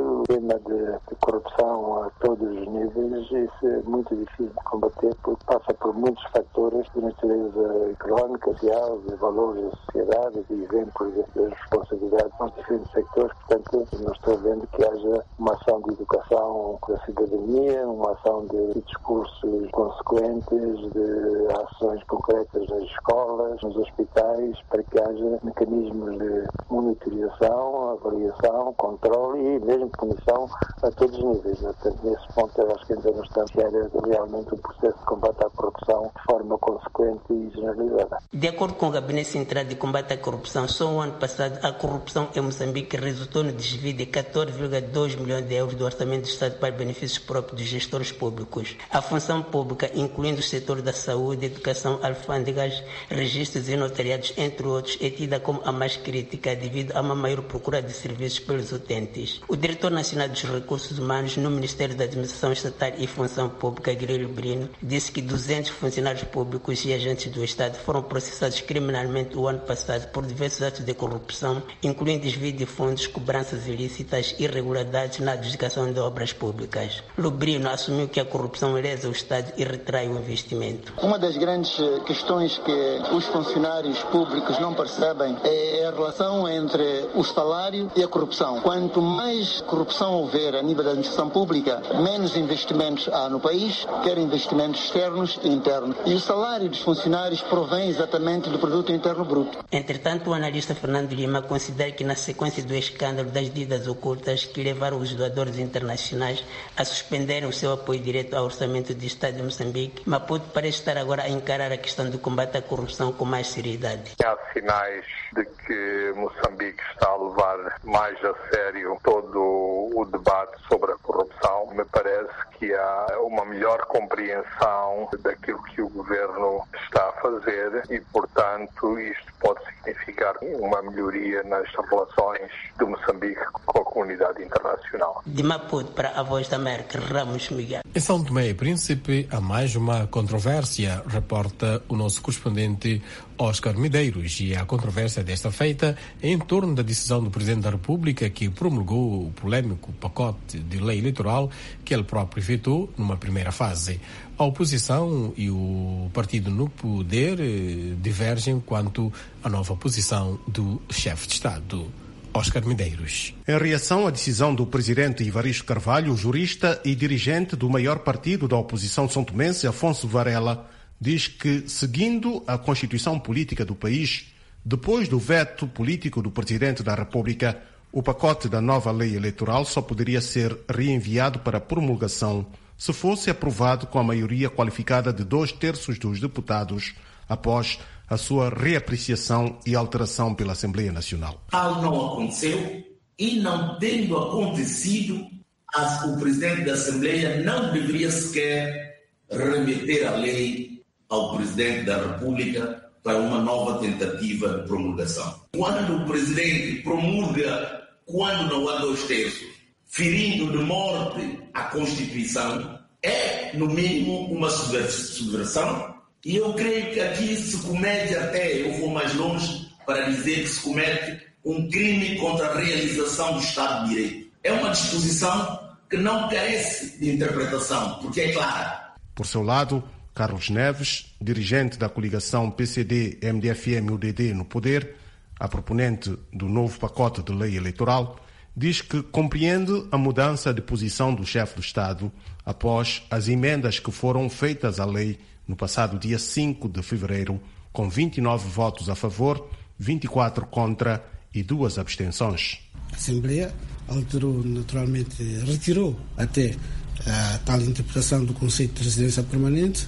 problema de, de corrupção a todos os níveis, isso é muito difícil de combater porque passa por muitos fatores de natureza económica, social, de valores da sociedade, de exemplos de responsabilidade nos diferentes sectores. Portanto, não estou vendo que haja uma ação de educação da cidadania, uma ação de discursos consequentes, de ações concretas nas escolas, nos hospitais, para que haja mecanismos de monitorização, avaliação, controle e mesmo punição a todos os níveis. Portanto, nesse ponto, eu acho que ainda não estamos a realmente o processo de combate à corrupção de forma consequente e generalizada. De acordo com o Gabinete Central de Combate à Corrupção, só o ano passado a corrupção em Moçambique resultou no desvio de catorze vírgula dois milhões de euros do orçamento do Estado para benefícios próprios dos gestores públicos. A função pública, incluindo o setor da saúde, educação, alfândegas, registros e notariados, entre outros, é tida como a mais crítica devido a uma maior procura de serviços pelos utentes. O diretor nacional dos recursos humanos no Ministério da Administração Estatal e Função Pública, Guilherme Brino, disse que duzentos funcionários públicos e agentes do Estado foram processados criminalmente o ano passado por diversos atos de corrupção, incluindo desvio de fundos, cobranças ilícitas e irregularidades na adjudicação de obras públicas. Lubrino assumiu que a corrupção lesa o Estado e retrai o investimento. Uma das grandes questões que os funcionários públicos não percebem é a relação entre o salário e a corrupção. Quanto mais corrupção houver a nível da administração pública, menos investimentos há no país, quer investimentos externos e internos. E o salário dos funcionários provém exatamente do produto interno bruto. Entretanto, o analista Fernando Lima considera que na sequência do escândalo das dívidas ocultas que levaram os doadores internacionais a suspenderem o seu apoio direto ao orçamento do Estado de Moçambique, Maputo parece estar agora a encarar a questão do combate à corrupção com mais seriedade. Há sinais de que Moçambique está a levar mais a sério todo o debate sobre a corrupção. Me parece que há uma melhor compreensão daquilo que o governo está a fazer e, portanto, isto pode significar uma melhoria nas relações de Moçambique com a comunidade internacional. De Maputo para a Voz da América, Ramos Miguel. Em São Tomé e Príncipe, há mais uma controvérsia, reporta o nosso correspondente Oscar Medeiros, e a controvérsia desta feita é em torno da decisão do Presidente da República que promulgou o polêmico pacote de lei eleitoral que ele próprio vetou numa primeira fase. A oposição e o partido no poder eh, divergem quanto à nova posição do chefe de Estado. Oscar Medeiros. Em reação à decisão do presidente Evaristo Carvalho, jurista e dirigente do maior partido da oposição são-tomense, Afonso Varela, diz que, seguindo a Constituição Política do país, depois do veto político do Presidente da República, o pacote da nova lei eleitoral só poderia ser reenviado para promulgação se fosse aprovado com a maioria qualificada de dois terços dos deputados, após a sua reapreciação e alteração pela Assembleia Nacional. Tal não aconteceu e, não tendo acontecido, as, o Presidente da Assembleia não deveria sequer remeter a lei ao Presidente da República para uma nova tentativa de promulgação. Quando o Presidente promulga, quando não há dois terços, ferindo de morte a Constituição, é, no mínimo, uma subversão. E eu creio que aqui se comete até, eu vou mais longe para dizer que se comete um crime contra a realização do Estado de Direito. É uma disposição que não carece de interpretação, porque é clara. Por seu lado, Carlos Neves, dirigente da coligação P C D M D F M U D D no poder, a proponente do novo pacote de lei eleitoral, diz que compreende a mudança de posição do chefe do Estado após as emendas que foram feitas à lei no passado dia cinco de fevereiro, com vinte e nove votos a favor, vinte e quatro contra e duas abstenções. A Assembleia alterou, naturalmente, retirou até a tal interpretação do conceito de residência permanente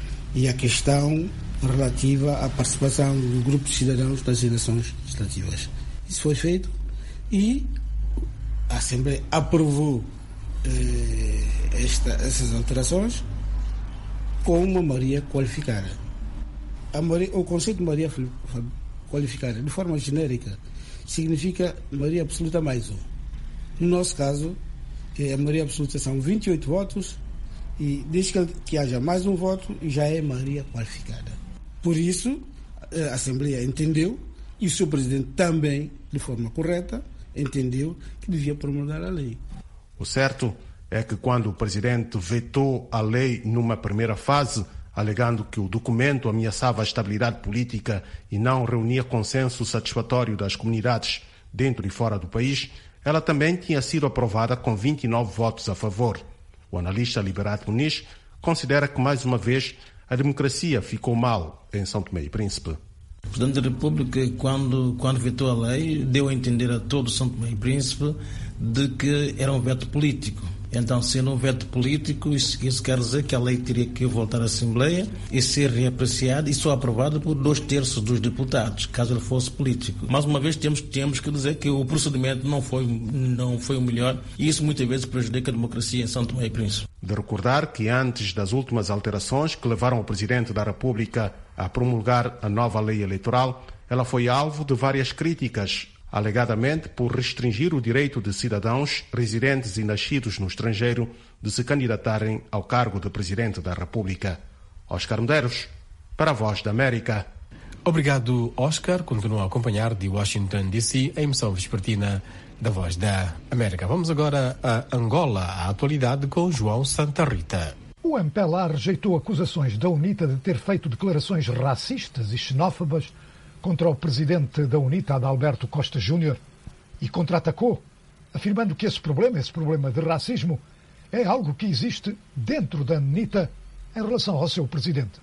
e a questão relativa à participação do grupo de cidadãos das eleições legislativas. Isso foi feito e a Assembleia aprovou eh, esta, essas alterações com uma maioria qualificada. A maioria, o conceito de maioria qualificada, de forma genérica, significa maioria absoluta mais um. No nosso caso, a maioria absoluta são vinte e oito votos e desde que, que haja mais um voto, já é maioria qualificada. Por isso, a Assembleia entendeu e o seu Presidente também, de forma correta, entendeu que devia promulgar a lei. O certo é que quando o presidente vetou a lei numa primeira fase, alegando que o documento ameaçava a estabilidade política e não reunia consenso satisfatório das comunidades dentro e fora do país, ela também tinha sido aprovada com vinte e nove votos a favor. O analista Liberato Muniz considera que, mais uma vez, a democracia ficou mal em São Tomé e Príncipe. O Presidente da República, quando, quando vetou a lei, deu a entender a todo São Tomé e Príncipe de que era um veto político. Então, sendo um veto político, isso, isso quer dizer que a lei teria que voltar à Assembleia e ser reapreciada e só aprovada por dois terços dos deputados, caso ele fosse político. Mais uma vez, temos, temos que dizer que o procedimento não foi, não foi o melhor e isso muitas vezes prejudica a democracia em São Tomé e Príncipe. De recordar que antes das últimas alterações que levaram o Presidente da República a promulgar a nova lei eleitoral, ela foi alvo de várias críticas, alegadamente por restringir o direito de cidadãos residentes e nascidos no estrangeiro de se candidatarem ao cargo de Presidente da República. Oscar Medeiros, para a Voz da América. Obrigado, Oscar. Continua a acompanhar de Washington, D C, a emissão vespertina da Voz da América. Vamos agora a Angola, a atualidade com João Santa Rita. O M P L A rejeitou acusações da UNITA de ter feito declarações racistas e xenófobas contra o presidente da UNITA, Adalberto Costa Júnior, e contra-atacou, afirmando que esse problema, esse problema de racismo, é algo que existe dentro da UNITA em relação ao seu presidente.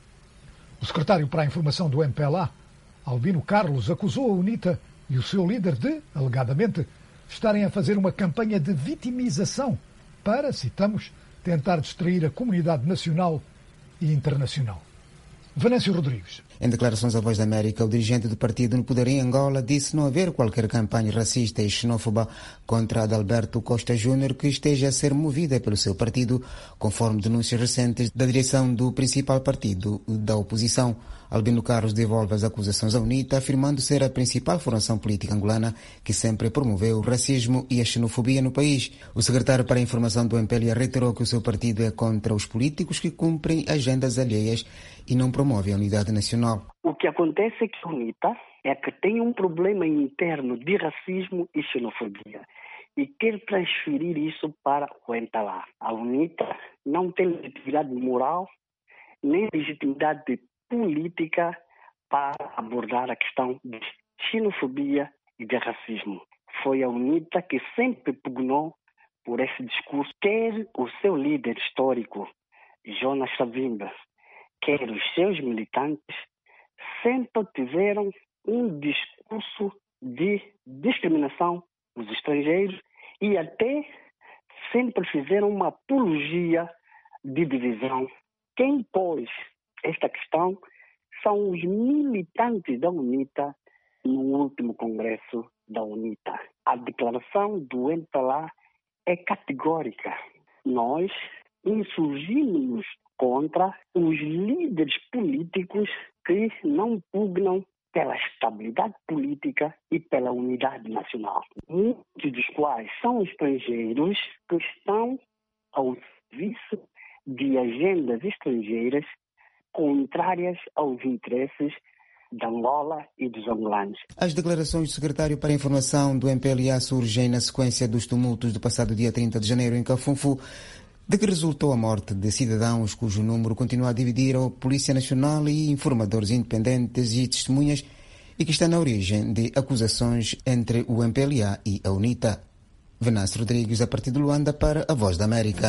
O secretário para a Informação do M P L A, Albino Carlos, acusou a UNITA e o seu líder de, alegadamente, estarem a fazer uma campanha de vitimização para, citamos, tentar distrair a comunidade nacional e internacional. Venâncio Rodrigues. Em declarações à Voz da América, o dirigente do partido no poder em Angola disse não haver qualquer campanha racista e xenófoba contra Adalberto Costa Júnior que esteja a ser movida pelo seu partido, conforme denúncias recentes da direção do principal partido da oposição. Albino Carlos devolve as acusações à UNITA, afirmando ser a principal formação política angolana que sempre promoveu o racismo e a xenofobia no país. O secretário para a Informação do M P L A reiterou que o seu partido é contra os políticos que cumprem agendas alheias e não promove a unidade nacional. O que acontece é que a UNITA é que tem um problema interno de racismo e xenofobia e quer transferir isso para o M P L A. A UNITA não tem legitimidade moral nem legitimidade política para abordar a questão de xenofobia e de racismo. Foi a UNITA que sempre pugnou por esse discurso, quer o seu líder histórico, Jonas Savimba, quer os seus militantes, sempre tiveram um discurso de discriminação dos estrangeiros e até sempre fizeram uma apologia de divisão. Quem pôs esta questão são os militantes da UNITA no último congresso da UNITA. A declaração do M P L A é categórica. Nós insurgimos contra os líderes políticos que não pugnam pela estabilidade política e pela unidade nacional. Muitos dos quais são estrangeiros que estão ao serviço de agendas estrangeiras contrárias aos interesses de Angola e dos angolanos. As declarações do secretário para a Informação do M P L A surgem na sequência dos tumultos do passado dia trinta de janeiro em Cafunfu, de que resultou a morte de cidadãos cujo número continua a dividir a Polícia Nacional e informadores independentes e testemunhas e que está na origem de acusações entre o M P L A e a UNITA. Venâncio Rodrigues, a partir de Luanda, para a Voz da América.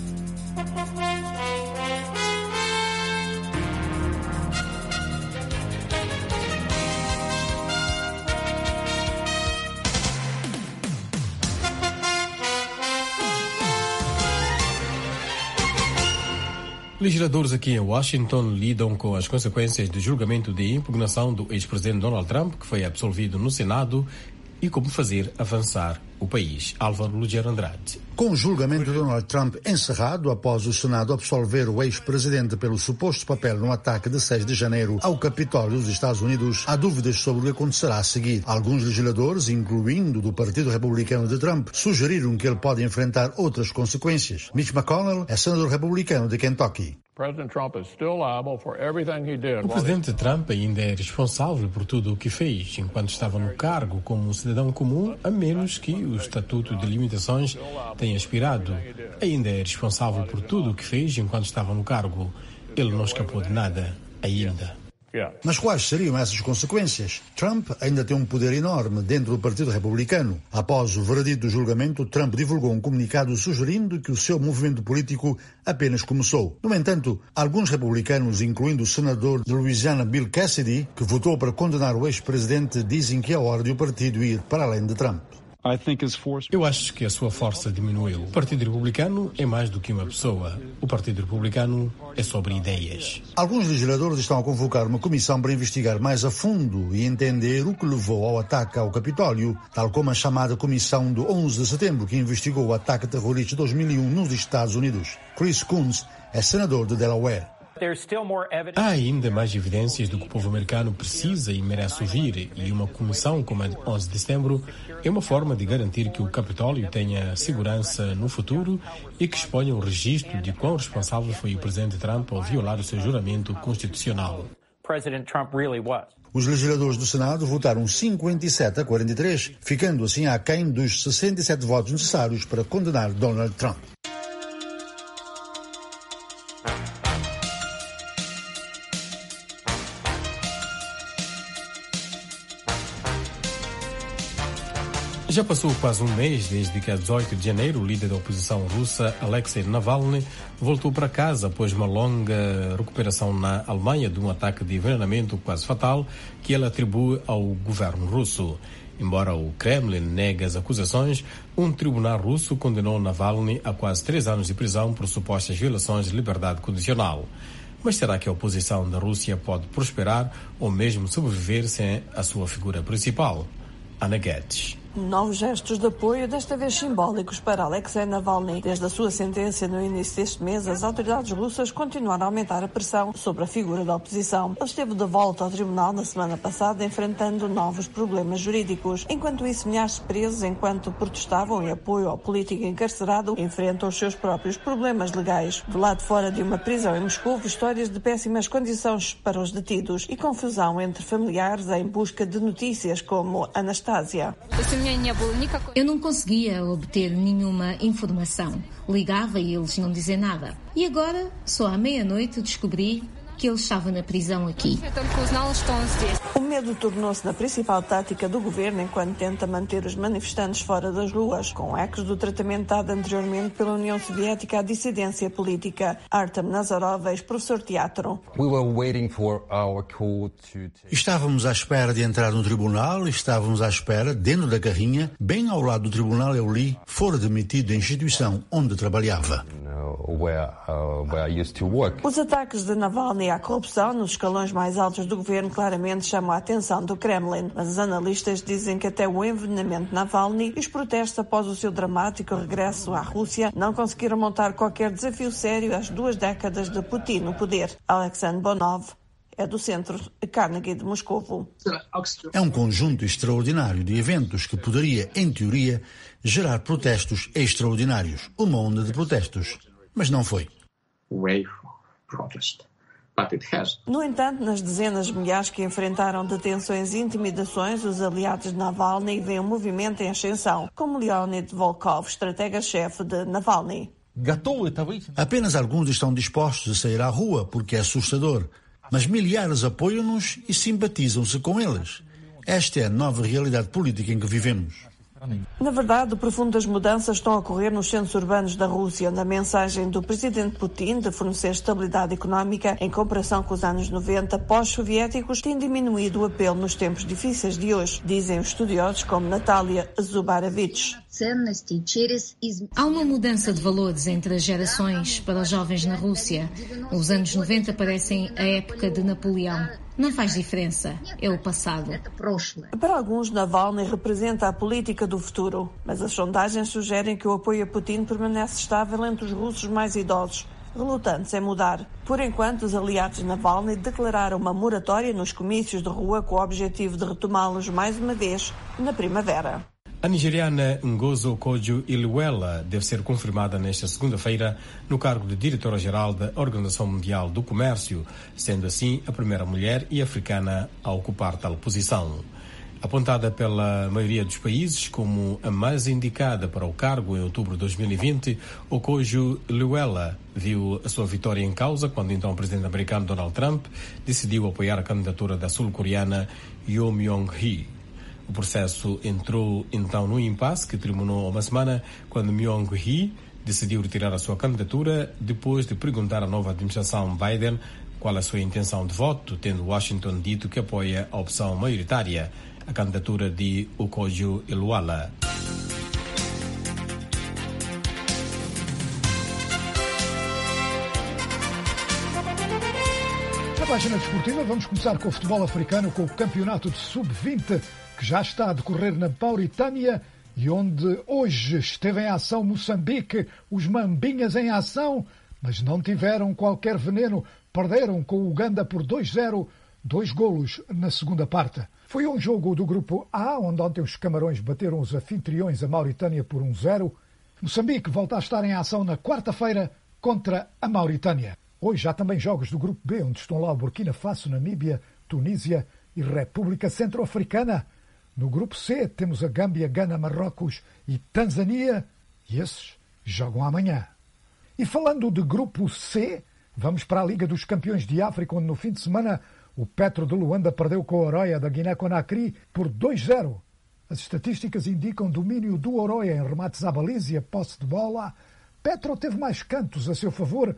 Legisladores aqui em Washington lidam com as consequências do julgamento de impugnação do ex-presidente Donald Trump, que foi absolvido no Senado, e como fazer avançar o país. Álvaro Lugero Andrade. Com o julgamento de Donald Trump encerrado após o Senado absolver o ex-presidente pelo suposto papel no ataque de seis de janeiro ao Capitólio dos Estados Unidos, há dúvidas sobre o que acontecerá a seguir. Alguns legisladores, incluindo do Partido Republicano de Trump, sugeriram que ele pode enfrentar outras consequências. Mitch McConnell é senador republicano de Kentucky. O presidente Trump ainda é responsável por tudo o que fez enquanto estava no cargo como um cidadão comum, a menos que o Estatuto de Limitações tem expirado. Ainda é responsável por tudo o que fez enquanto estava no cargo. Ele não escapou de nada, ainda. Mas quais seriam essas consequências? Trump ainda tem um poder enorme dentro do Partido Republicano. Após o veredito do julgamento, Trump divulgou um comunicado sugerindo que o seu movimento político apenas começou. No entanto, alguns republicanos, incluindo o senador de Louisiana Bill Cassidy, que votou para condenar o ex-presidente, dizem que é hora de o partido ir para além de Trump. Eu acho que a sua força diminuiu. O Partido Republicano é mais do que uma pessoa. O Partido Republicano é sobre ideias. Alguns legisladores estão a convocar uma comissão para investigar mais a fundo e entender o que levou ao ataque ao Capitólio, tal como a chamada Comissão do onze de setembro, que investigou o ataque terrorista de dois mil e um nos Estados Unidos. Chris Coons é senador de Delaware. Há ainda mais evidências do que o povo americano precisa e merece ouvir, e uma comissão como a de onze de setembro é uma forma de garantir que o Capitólio tenha segurança no futuro e que exponha o registro de quão responsável foi o presidente Trump ao violar o seu juramento constitucional. Os legisladores do Senado votaram cinquenta e sete a quarenta e três, ficando assim aquém dos sessenta e sete votos necessários para condenar Donald Trump. Já passou quase um mês desde que, a dezoito de janeiro, o líder da oposição russa, Alexei Navalny, voltou para casa após uma longa recuperação na Alemanha de um ataque de envenenamento quase fatal que ele atribui ao governo russo. Embora o Kremlin negue as acusações, um tribunal russo condenou Navalny a quase três anos de prisão por supostas violações de liberdade condicional. Mas será que a oposição da Rússia pode prosperar ou mesmo sobreviver sem a sua figura principal? Ana Guedes. Novos gestos de apoio, desta vez simbólicos, para Alexei Navalny. Desde a sua sentença no início deste mês, as autoridades russas continuaram a aumentar a pressão sobre a figura da oposição. Ele esteve de volta ao tribunal na semana passada, enfrentando novos problemas jurídicos. Enquanto isso, milhares de presos, enquanto protestavam em apoio ao político encarcerado, enfrentam os seus próprios problemas legais. Do lado de fora de uma prisão em Moscou, histórias de péssimas condições para os detidos e confusão entre familiares em busca de notícias, como Anastásia. Eu não conseguia obter nenhuma informação. Ligava e eles não diziam nada. E agora, só à meia-noite, descobri que ele estava na prisão aqui. O medo tornou-se na principal tática do governo enquanto tenta manter os manifestantes fora das ruas, com ecos do tratamento dado anteriormente pela União Soviética à dissidência política. Artem Nazarov, ex-professor de teatro. Estávamos à espera de entrar no tribunal, estávamos à espera, dentro da carrinha, bem ao lado do tribunal eu li, fora demitido da instituição onde trabalhava. Os ataques de Navalny à corrupção nos escalões mais altos do governo claramente chamam a atenção do Kremlin, mas os analistas dizem que até o envenenamento de Navalny e os protestos após o seu dramático regresso à Rússia não conseguiram montar qualquer desafio sério às duas décadas de Putin no poder. Alexander Bonov é do Centro Carnegie de Moscovo. É um conjunto extraordinário de eventos que poderia, em teoria, gerar protestos extraordinários, uma onda de protestos, mas não foi. No entanto, nas dezenas de milhares que enfrentaram detenções e intimidações, os aliados de Navalny veem um movimento em ascensão, como Leonid Volkov, estratega-chefe de Navalny. Apenas alguns estão dispostos a sair à rua porque é assustador, mas milhares apoiam-nos e simpatizam-se com eles. Esta é a nova realidade política em que vivemos. Na verdade, profundas mudanças estão a ocorrer nos centros urbanos da Rússia, onde a mensagem do presidente Putin de fornecer estabilidade económica em comparação com os anos noventa pós-soviéticos tem diminuído o apelo nos tempos difíceis de hoje, dizem os estudiosos como Natalia Zubarovich. Há uma mudança de valores entre as gerações para os jovens na Rússia. Os anos noventa parecem a época de Napoleão. Não faz diferença, é o passado. Para alguns, Navalny representa a política do futuro, mas as sondagens sugerem que o apoio a Putin permanece estável entre os russos mais idosos, relutantes em mudar. Por enquanto, os aliados de Navalny declararam uma moratória nos comícios de rua com o objetivo de retomá-los mais uma vez na primavera. A nigeriana Ngozo Okonjo-Iweala deve ser confirmada nesta segunda-feira no cargo de diretora-geral da Organização Mundial do Comércio, sendo assim a primeira mulher e africana a ocupar tal posição. Apontada pela maioria dos países como a mais indicada para o cargo em outubro de dois mil e vinte, Okojo Iweala viu a sua vitória em causa quando então o presidente americano Donald Trump decidiu apoiar a candidatura da sul-coreana Yoon Myung-hee. O processo entrou então no impasse que terminou há uma semana quando Myung-hee decidiu retirar a sua candidatura depois de perguntar à nova administração Biden qual a sua intenção de voto, tendo Washington dito que apoia a opção maioritária, a candidatura de Okojo Iweala. Na página desportiva vamos começar com o futebol africano, com o campeonato de sub vinte que já está a decorrer na Mauritânia e onde hoje esteve em ação Moçambique, os Mambinhas em ação, mas não tiveram qualquer veneno, perderam com o Uganda por dois a zero, dois golos na segunda parte. Foi um jogo do grupo A, onde ontem os Camarões bateram os anfitriões a Mauritânia por um a zero. Moçambique volta a estar em ação na quarta-feira contra a Mauritânia. Hoje há também jogos do grupo B, onde estão lá o Burkina Faso, Namíbia, Tunísia e República Centro-Africana. No grupo C temos a Gâmbia, Gana, Marrocos e Tanzânia, e esses jogam amanhã. E falando de grupo C, vamos para a Liga dos Campeões de África, onde no fim de semana o Petro de Luanda perdeu com o Oroya da Guiné-Conakry por dois a zero. As estatísticas indicam domínio do Oroya em remates à baliza e a posse de bola. Petro teve mais cantos a seu favor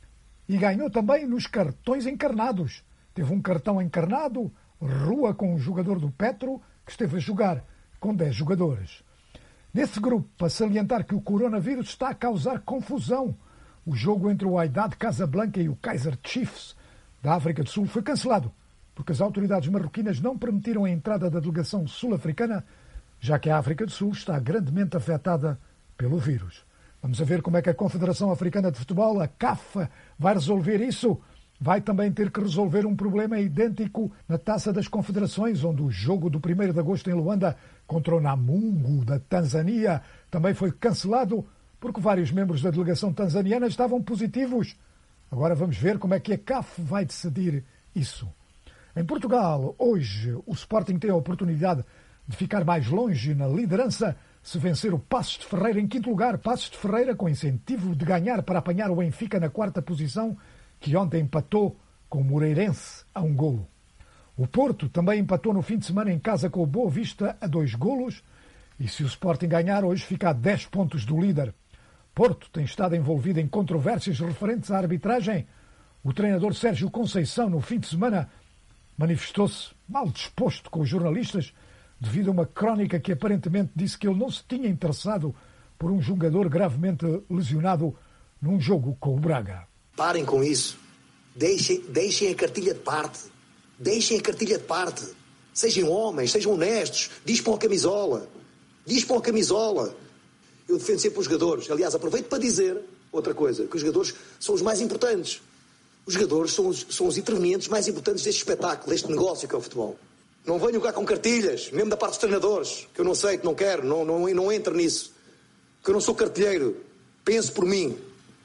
e ganhou também nos cartões encarnados. Teve um cartão encarnado, rua com o jogador do Petro, que esteve a jogar com dez jogadores. Nesse grupo, para salientar que o coronavírus está a causar confusão, o jogo entre o Wydad Casablanca e o Kaizer Chiefs da África do Sul foi cancelado, porque as autoridades marroquinas não permitiram a entrada da delegação sul-africana, já que a África do Sul está grandemente afetada pelo vírus. Vamos a ver como é que a Confederação Africana de Futebol, a C A F, vai resolver isso. Vai também ter que resolver um problema idêntico na Taça das Confederações, onde o jogo do primeiro de agosto em Luanda contra o Namungo da Tanzânia também foi cancelado, porque vários membros da delegação tanzaniana estavam positivos. Agora vamos ver como é que a C A F vai decidir isso. Em Portugal, hoje, o Sporting tem a oportunidade de ficar mais longe na liderança se vencer o Passos de Ferreira em quinto lugar. Passos de Ferreira com incentivo de ganhar para apanhar o Benfica na quarta posição, que ontem empatou com o Moreirense a um golo. O Porto também empatou no fim de semana em casa com o Boa Vista a dois golos, e se o Sporting ganhar hoje fica a dez pontos do líder. Porto tem estado envolvido em controvérsias referentes à arbitragem. O treinador Sérgio Conceição, no fim de semana, manifestou-se mal disposto com os jornalistas devido a uma crónica que aparentemente disse que ele não se tinha interessado por um jogador gravemente lesionado num jogo com o Braga. Parem com isso. Deixem, deixem a cartilha de parte. Deixem a cartilha de parte. Sejam homens, sejam honestos. Dispam a camisola. Dispam a camisola. Eu defendo sempre os jogadores. Aliás, aproveito para dizer outra coisa, que os jogadores são os mais importantes. Os jogadores são os, são os intervenientes mais importantes deste espetáculo, deste negócio que é o futebol. Não venham cá com cartilhas, mesmo da parte dos treinadores, que eu não sei, que não quero, não, não, não entro nisso. Que eu não sou cartilheiro. Penso por mim.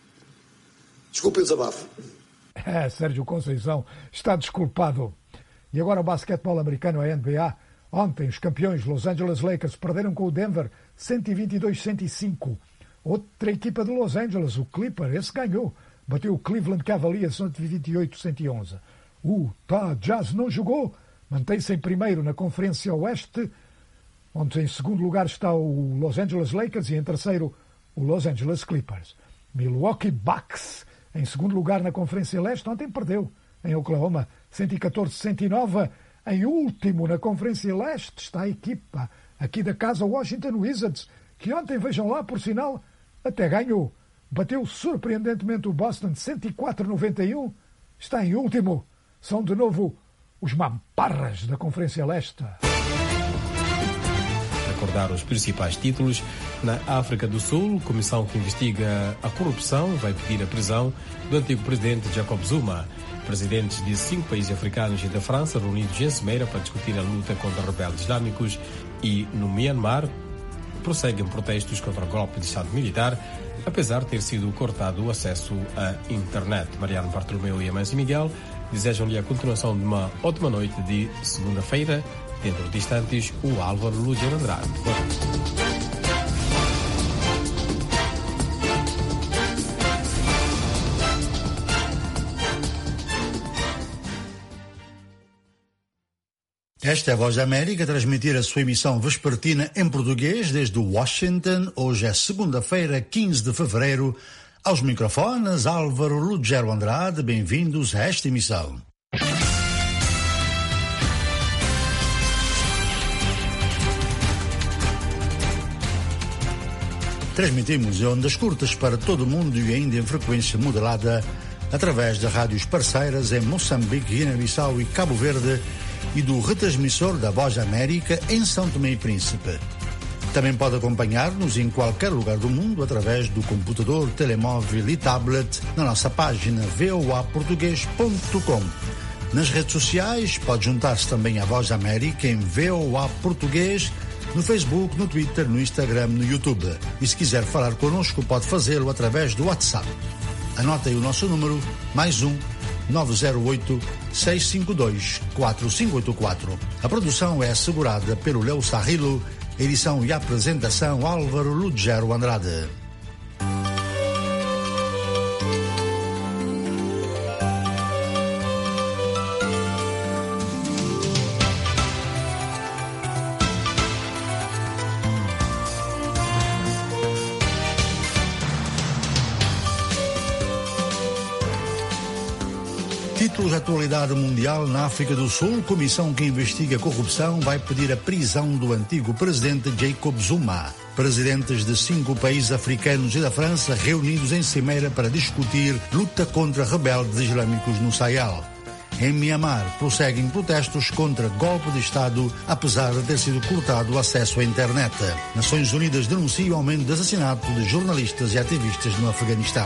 Desculpe o desabafo. É, Sérgio Conceição está desculpado. E agora o basquetebol americano, a N B A. Ontem os campeões Los Angeles Lakers perderam com o Denver cento e vinte e dois a cento e cinco. Outra equipa de Los Angeles, o Clipper, esse ganhou. Bateu o Cleveland Cavaliers cento e vinte e oito a cento e onze. O Utah Jazz não jogou. Mantém-se em primeiro na Conferência Oeste, onde em segundo lugar está o Los Angeles Lakers e em terceiro o Los Angeles Clippers. Milwaukee Bucks em segundo lugar na Conferência Leste, ontem perdeu em Oklahoma cento e catorze a cento e nove. Em último na Conferência Leste está a equipa aqui da casa Washington Wizards, que ontem, vejam lá, por sinal, até ganhou. Bateu surpreendentemente o Boston cento e quatro a noventa e um. Está em último. São de novo os mamparras da Conferência Leste. Recordar os principais títulos. Na África do Sul, comissão que investiga a corrupção vai pedir a prisão do antigo presidente Jacob Zuma. Presidentes de cinco países africanos e da França reunidos em Cimeira para discutir a luta contra rebeldes islâmicos. E no Myanmar prosseguem protestos contra o golpe de Estado militar, apesar de ter sido cortado o acesso à internet. Mariano Bartolomeu e Amancio Miguel desejam-lhe a continuação de uma ótima noite de segunda-feira. Dentro de instantes, o Álvaro Lúger Andrade. Esta é a Voz da América, a transmitir a sua emissão vespertina em português desde Washington. Hoje é segunda-feira, quinze de fevereiro. Aos microfones, Álvaro Lugero Andrade. Bem-vindos a esta emissão. Transmitimos em ondas curtas para todo o mundo e ainda em frequência modulada através de rádios parceiras em Moçambique, Guiné-Bissau e Cabo Verde e do retransmissor da Voz da América em São Tomé e Príncipe. Também pode acompanhar-nos em qualquer lugar do mundo através do computador, telemóvel e tablet na nossa página v o a português ponto com. Nas redes sociais pode juntar-se também à Voz da América em V O A Português, no Facebook, no Twitter, no Instagram, no YouTube. E se quiser falar connosco pode fazê-lo através do WhatsApp. Anote aí o nosso número, mais um, nove zero oito, seis cinco dois, quatro cinco oito quatro. A produção é assegurada pelo Leo Sarrilo, edição e apresentação Álvaro Lugero Andrade. Títulos de atualidade mundial na África do Sul. Comissão que investiga a corrupção vai pedir a prisão do antigo presidente Jacob Zuma. Presidentes de cinco países africanos e da França reunidos em Cimeira para discutir luta contra rebeldes islâmicos no Sahel. Em Mianmar, prosseguem protestos contra golpe de Estado, apesar de ter sido cortado o acesso à internet. Nações Unidas denunciam o aumento de assassinato de jornalistas e ativistas no Afeganistão.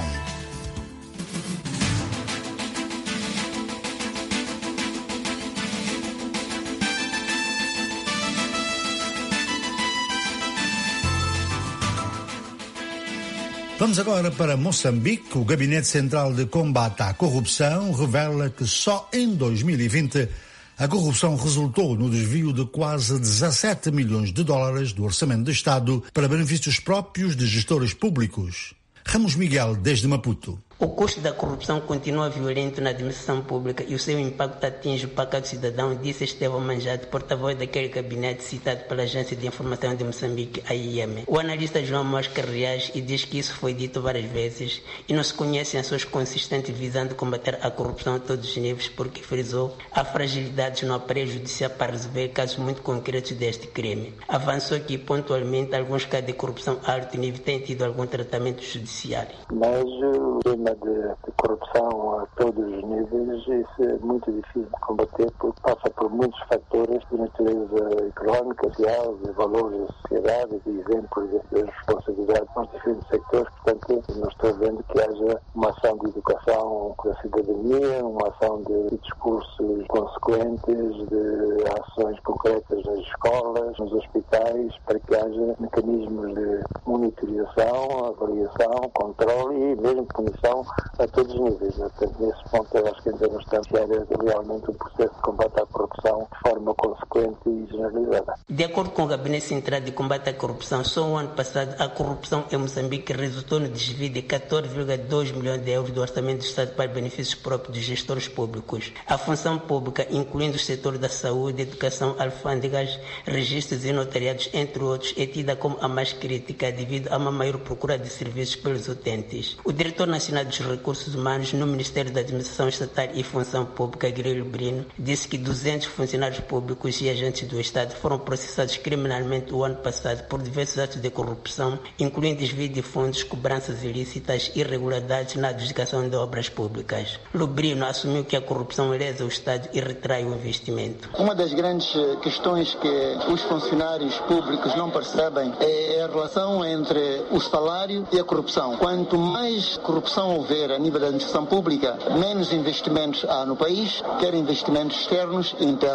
Vamos agora para Moçambique. O Gabinete Central de Combate à Corrupção revela que só em dois mil e vinte a corrupção resultou no desvio de quase dezassete milhões de dólares do orçamento do Estado para benefícios próprios de gestores públicos. Ramos Miguel, desde Maputo. O custo da corrupção continua violento na administração pública e o seu impacto atinge o pacato cidadão, disse Estevão Manjate, porta-voz daquele gabinete citado pela Agência de Informação de Moçambique, a I M. O analista João Mosca reage e diz que isso foi dito várias vezes e não se conhecem ações consistentes visando combater a corrupção a todos os níveis, porque frisou há fragilidades no aparelho judicial para resolver casos muito concretos deste crime. Avançou que, pontualmente, alguns casos de corrupção a alto nível têm tido algum tratamento judiciário. Mas o tema de, de corrupção a todos os níveis, isso é muito difícil de combater porque passa por muitos fatores de natureza económica, social, de valores da sociedade, de exemplos de responsabilidade nos diferentes sectores. Portanto, não estou vendo que haja uma ação de educação da cidadania, uma ação de discursos consequentes, de ações concretas nas escolas, nos hospitais, para que haja mecanismos de monitorização, avaliação, controle e mesmo punição a todos os níveis. Portanto, nesse ponto, eu acho que ainda não estamos a realmente um processo de combate à corrupção de forma consequente e generalizada. De acordo com o Gabinete Central de Combate à Corrupção, só o ano passado a corrupção em Moçambique resultou no desvio de catorze vírgula dois milhões de euros do orçamento do Estado para benefícios próprios dos gestores públicos. A função pública, incluindo o setor da saúde, educação, alfândegas, registros e notariados, entre outros, é tida como a mais crítica devido a uma maior procura de serviços pelos utentes. O diretor nacional dos Recursos Humanos no Ministério da Administração Estatal e Função Pública, Grilo Brino, disse que duzentos funcionários públicos e agentes do Estado foram processados criminalmente o ano passado por diversos atos de corrupção, incluindo desvio de fundos, cobranças ilícitas e irregularidades na adjudicação de obras públicas. Lubrino assumiu que a corrupção lesa o Estado e retrai o investimento. Uma das grandes questões que os funcionários públicos não percebem é a relação entre o salário e a corrupção. Quanto mais corrupção houver a nível da administração pública, menos investimentos há no país, quer investimentos externos e internos. E o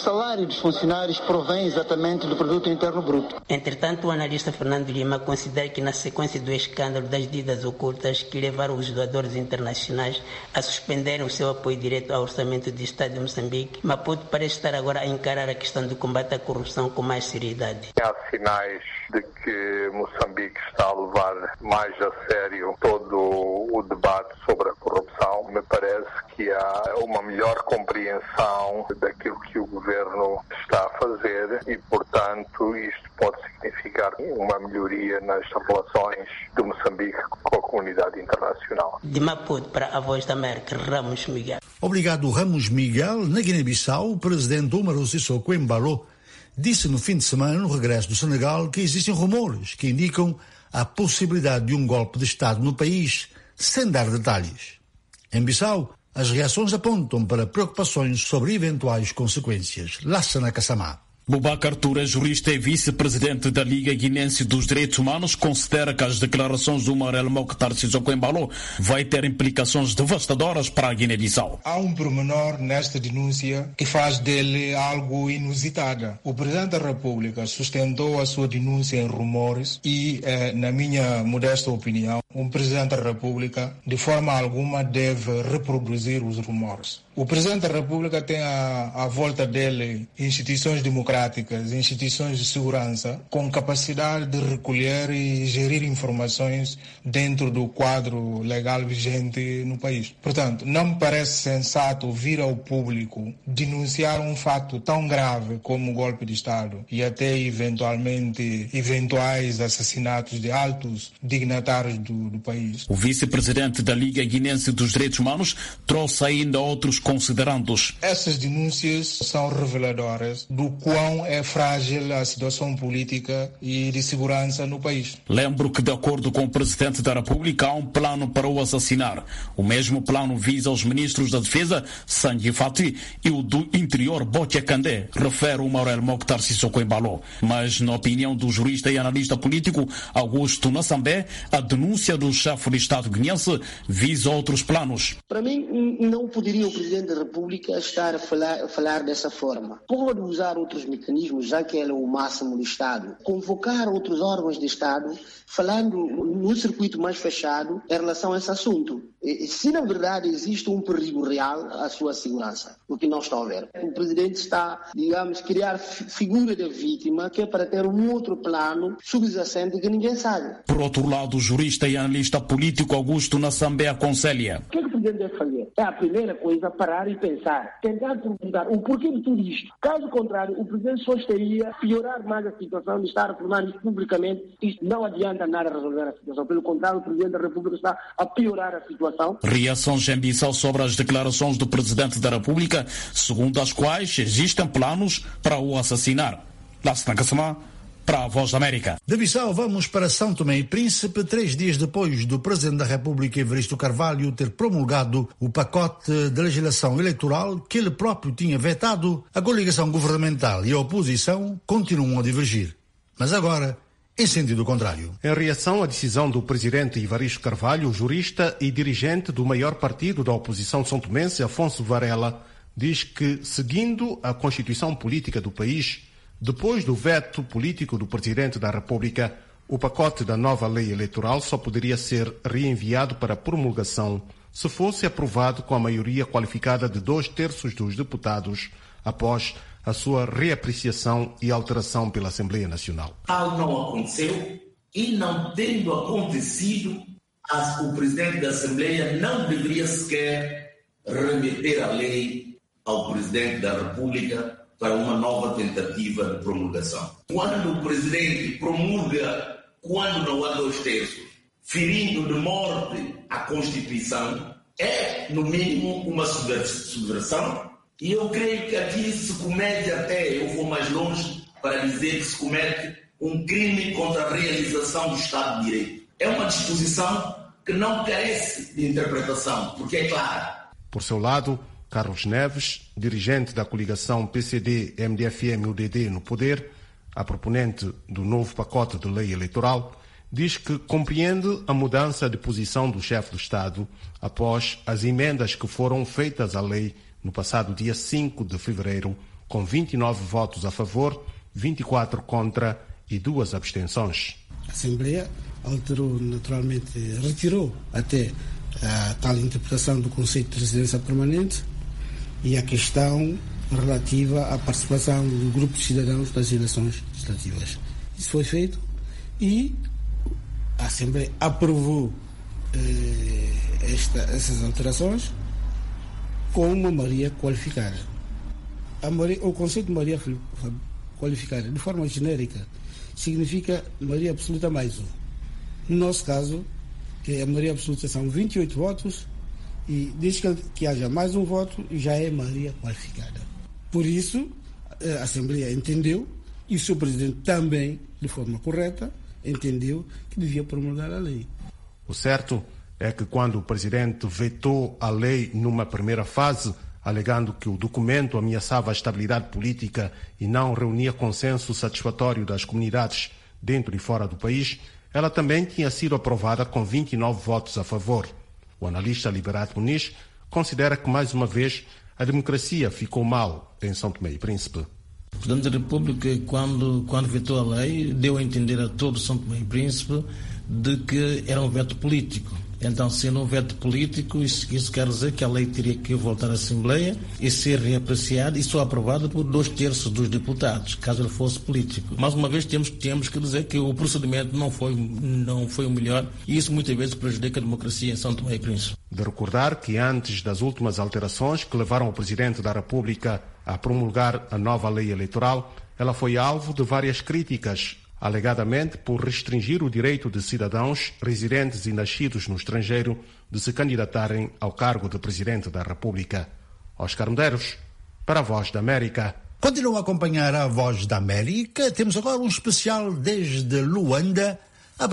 salário dos funcionários provém exatamente do produto interno bruto. Entretanto, o analista Fernando Lima considera que na sequência do escândalo das dívidas ocultas que levaram os doadores internacionais a suspenderem o seu apoio direto ao orçamento do Estado de Moçambique, Maputo parece estar agora a encarar a questão do combate à corrupção com mais seriedade. Há sinais de que Moçambique está a levar mais a sério todo o debate sobre a corrupção. Me parece que há uma melhor compreensão daquilo que o governo está a fazer e, portanto, isto pode significar uma melhoria nas relações de Moçambique com a comunidade internacional. De Maputo para a Voz da América, Ramos Miguel. Obrigado, Ramos Miguel. Na Guiné-Bissau, o presidente Umaru Sissoko Embalo disse no fim de semana, no regresso do Senegal, que existem rumores que indicam a possibilidade de um golpe de Estado no país, sem dar detalhes. Em Bissau, as reações apontam para preocupações sobre eventuais consequências. Lassana Kassamá. Boubacar Touré, jurista e vice-presidente da Liga Guinense dos Direitos Humanos, considera que as declarações do Umarel Mokhtar Sissoko Embalo vai ter implicações devastadoras para a Guiné-Bissau. Há um pormenor nesta denúncia que faz dele algo inusitado. O Presidente da República sustentou a sua denúncia em rumores e, eh, na minha modesta opinião, um Presidente da República de forma alguma deve reproduzir os rumores. O Presidente da República tem à, à volta dele instituições democráticas, instituições de segurança, com capacidade de recolher e gerir informações dentro do quadro legal vigente no país. Portanto, não me parece sensato vir ao público denunciar um fato tão grave como o golpe de Estado e até eventualmente eventuais assassinatos de altos dignatários do, do país. O vice-presidente da Liga Guinense dos Direitos Humanos trouxe ainda outros considerandos. Essas denúncias são reveladoras do quão é frágil a situação política e de segurança no país. Lembro que, de acordo com o Presidente da República, há um plano para o assassinar. O mesmo plano visa os ministros da Defesa, Sanji Fati, e o do Interior, Botia Kandé, refere o Umarel Mokhtar Sissoko Embalo. Mas, na opinião do jurista e analista político Augusto Nassambé, a denúncia do chefe de Estado guinense visa outros planos. Para mim, não poderia o Presidente da República estar a falar, a falar dessa forma. Pode usar outros mecanismos, já que ele é o máximo do Estado. Convocar outros órgãos de Estado, falando no circuito mais fechado em relação a esse assunto. E, se na verdade existe um perigo real à sua segurança, o que não está a ver. O Presidente está, digamos, criar figura da vítima, que é para ter um outro plano subjacente que ninguém sabe. Por outro lado, o jurista e analista político Augusto Nassambé aconselha. O que, é que o Presidente deve fazer? É a primeira coisa, parar e pensar, tentar perguntar o porquê de tudo isto. Caso contrário, o Presidente só estaria a piorar mais a situação de estar a afirmar isso publicamente. Isto não adianta nada resolver a situação. Pelo contrário, o Presidente da República está a piorar a situação. Reações em Bissau sobre as declarações do Presidente da República, segundo as quais existem planos para o assassinar. Lassana Kassamá, para a Voz da América. De Bissau vamos para São Tomé e Príncipe, três dias depois do Presidente da República, Evaristo Carvalho, ter promulgado o pacote de legislação eleitoral que ele próprio tinha vetado. A coligação governamental e a oposição continuam a divergir. Mas agora, em sentido contrário. Em reação à decisão do presidente Evaristo Carvalho, jurista e dirigente do maior partido da oposição são-tomense, Afonso Varela, diz que, seguindo a Constituição Política do país, depois do veto político do presidente da República, o pacote da nova lei eleitoral só poderia ser reenviado para promulgação se fosse aprovado com a maioria qualificada de dois terços dos deputados após a sua reapreciação e alteração pela Assembleia Nacional. Tal não aconteceu e, não tendo acontecido, as, o presidente da Assembleia não deveria sequer remeter a lei ao presidente da República para uma nova tentativa de promulgação. Quando o presidente promulga, quando não há dois terços, ferindo de morte a Constituição, é, no mínimo, uma subversão. E eu creio que aqui se comete até, eu vou mais longe para dizer que se comete um crime contra a realização do Estado de Direito. É uma disposição que não carece de interpretação, porque é clara. Por seu lado, Carlos Neves, dirigente da coligação P C D M D F M U D D no poder, a proponente do novo pacote de lei eleitoral, diz que compreende a mudança de posição do chefe do Estado após as emendas que foram feitas à lei no passado dia cinco de fevereiro, com vinte e nove votos a favor, vinte e quatro contra e duas abstenções. A Assembleia alterou, naturalmente, retirou até a tal interpretação do conceito de residência permanente e a questão relativa à participação do grupo de cidadãos nas eleições legislativas. Isso foi feito e a Assembleia aprovou eh, esta, essas alterações com uma maioria qualificada. A maioria, o conceito de maioria qualificada, de forma genérica, significa maioria absoluta mais um. No nosso caso, a maioria absoluta são vinte e oito votos e desde que, que haja mais um voto, já é maioria qualificada. Por isso, a Assembleia entendeu e o seu Presidente também, de forma correta, entendeu que devia promulgar a lei. O certo é que quando o Presidente vetou a lei numa primeira fase, alegando que o documento ameaçava a estabilidade política e não reunia consenso satisfatório das comunidades dentro e fora do país, ela também tinha sido aprovada com vinte e nove votos a favor. O analista Liberato Muniz considera que, mais uma vez, a democracia ficou mal em São Tomé e Príncipe. O Presidente da República, quando, quando vetou a lei, deu a entender a todo São Tomé e Príncipe de que era um veto político. Então, sendo um veto político, isso, isso quer dizer que a lei teria que voltar à Assembleia e ser reapreciada e só aprovada por dois terços dos deputados, caso ele fosse político. Mais uma vez, temos, temos que dizer que o procedimento não foi, não foi o melhor e isso muitas vezes prejudica a democracia em São Tomé e Príncipe. De recordar que antes das últimas alterações que levaram o Presidente da República a promulgar a nova lei eleitoral, ela foi alvo de várias críticas, alegadamente por restringir o direito de cidadãos residentes e nascidos no estrangeiro de se candidatarem ao cargo de Presidente da República. Oscar Medeiros, para a Voz da América. Continuam a acompanhar a Voz da América. Temos agora um especial desde Luanda, a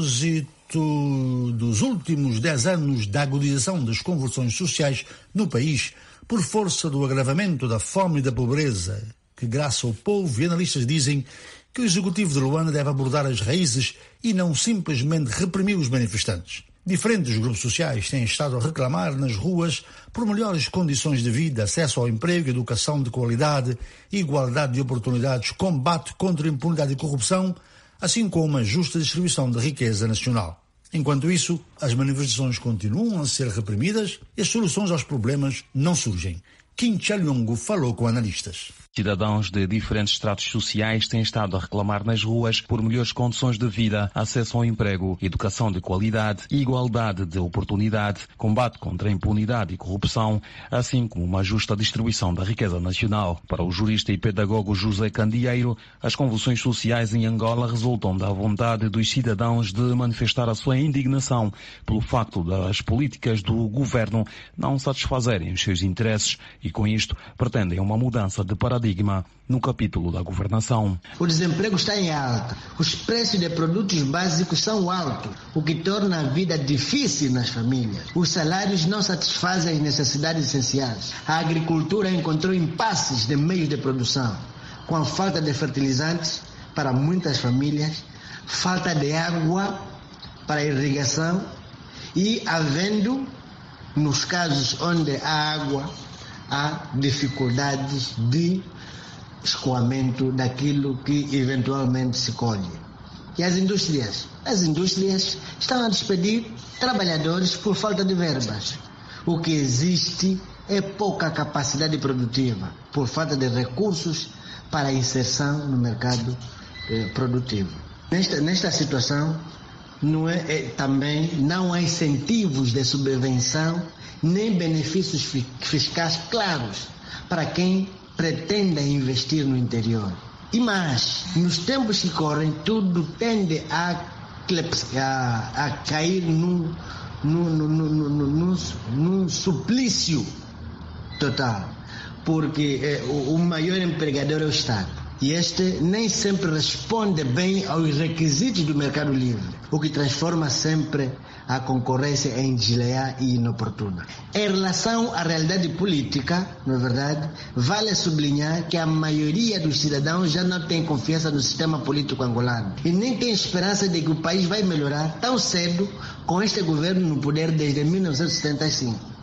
propósito dos últimos dez anos da agudização das convulsões sociais no país por força do agravamento da fome e da pobreza, que graça ao povo, e analistas dizem que o Executivo de Luanda deve abordar as raízes e não simplesmente reprimir os manifestantes. Diferentes grupos sociais têm estado a reclamar nas ruas por melhores condições de vida, acesso ao emprego, educação de qualidade, igualdade de oportunidades, combate contra a impunidade e corrupção, assim como uma justa distribuição de riqueza nacional. Enquanto isso, as manifestações continuam a ser reprimidas e as soluções aos problemas não surgem. Kim Chalhongo falou com analistas. Cidadãos de diferentes estratos sociais têm estado a reclamar nas ruas por melhores condições de vida, acesso ao emprego, educação de qualidade, igualdade de oportunidade, combate contra a impunidade e corrupção, assim como uma justa distribuição da riqueza nacional. Para o jurista e pedagogo José Candeeiro, as convulsões sociais em Angola resultam da vontade dos cidadãos de manifestar a sua indignação pelo facto das políticas do governo não satisfazerem os seus interesses e, com isto, pretendem uma mudança de paradigma no capítulo da governação. O desemprego está em alta, os preços de produtos básicos são altos, o que torna a vida difícil nas famílias. Os salários não satisfazem as necessidades essenciais. A agricultura encontrou impasses de meios de produção, com a falta de fertilizantes para muitas famílias, falta de água para irrigação e havendo, nos casos onde há água, há dificuldades de escoamento daquilo que eventualmente se colhe. E as indústrias? As indústrias estão a despedir trabalhadores por falta de verbas. O que existe é pouca capacidade produtiva, por falta de recursos para a inserção no mercado eh, produtivo. Nesta, nesta situação, não é, é, também não há incentivos de subvenção nem benefícios fiscais claros para quem pretenda investir no interior. E mais, nos tempos que correm, tudo tende a, a, a cair num, num, num, num, num, num suplício total, porque é, o, o maior empregador é o Estado. E este nem sempre responde bem aos requisitos do mercado livre, o que transforma sempre a concorrência em desleal e inoportuna. Em relação à realidade política, na verdade, vale sublinhar que a maioria dos cidadãos já não tem confiança no sistema político angolano e nem tem esperança de que o país vai melhorar tão cedo com este governo no poder desde mil novecentos e setenta e cinco.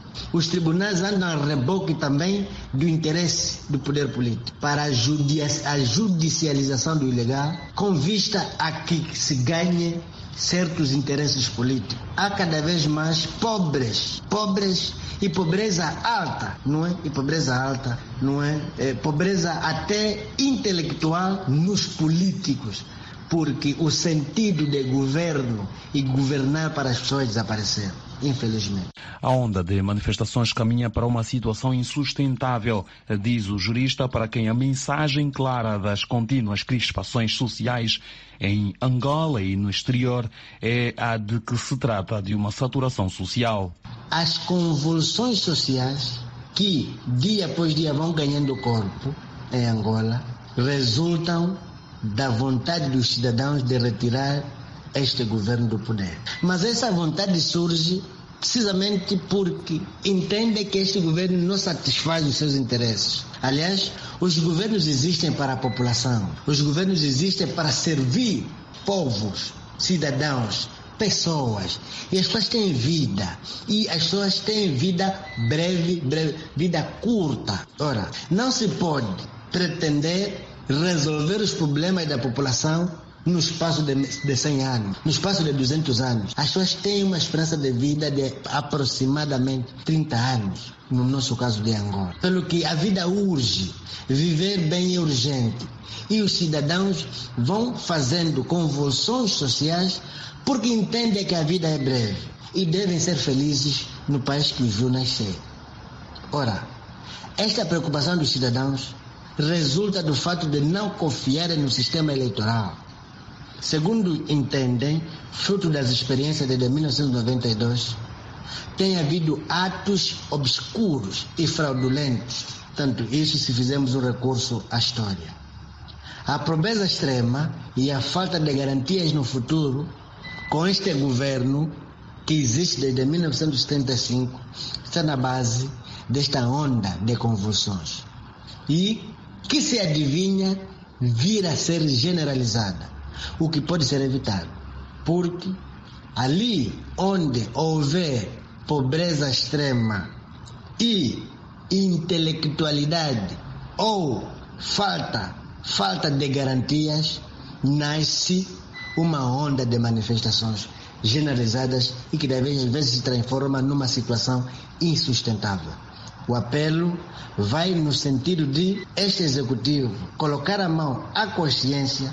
Os tribunais andam a reboque também do interesse do poder político para a, judici- a judicialização do ilegal, com vista a que se ganhe certos interesses políticos. Há cada vez mais pobres, pobres e pobreza alta, não é? E pobreza alta, não é? É pobreza até intelectual nos políticos, porque o sentido de governo e governar para as pessoas desaparecer, infelizmente. A onda de manifestações caminha para uma situação insustentável, diz o jurista, para quem a mensagem clara das contínuas crispações sociais em Angola e no exterior é a de que se trata de uma saturação social. As convulsões sociais que dia após dia vão ganhando corpo em Angola resultam da vontade dos cidadãos de retirar este governo do poder. Mas essa vontade surge precisamente porque entende que este governo não satisfaz os seus interesses. Aliás, os governos existem para a população. Os governos existem para servir povos, cidadãos, pessoas. E as pessoas têm vida. E as pessoas têm vida breve, breve, vida curta. Ora, não se pode pretender resolver os problemas da população no espaço de, de cem anos, no espaço de duzentos anos. As pessoas têm uma esperança de vida de aproximadamente trinta anos, no nosso caso de Angola. Pelo que a vida urge, viver bem é urgente. E os cidadãos vão fazendo convulsões sociais porque entendem que a vida é breve e devem ser felizes no país que os viu nascer. Ora, esta preocupação dos cidadãos resulta do fato de não confiarem no sistema eleitoral. Segundo entendem, fruto das experiências desde mil novecentos e noventa e dois, tem havido atos obscuros e fraudulentos, tanto isso se fizermos um recurso à história. A pobreza extrema e a falta de garantias no futuro, com este governo que existe desde mil novecentos e setenta e cinco, está na base desta onda de convulsões e que se adivinha vir a ser generalizada, o que pode ser evitado, porque ali onde houver pobreza extrema e intelectualidade ou falta, falta de garantias, nasce uma onda de manifestações generalizadas e que às vezes se transforma numa situação insustentável. O apelo vai no sentido de este executivo colocar a mão à consciência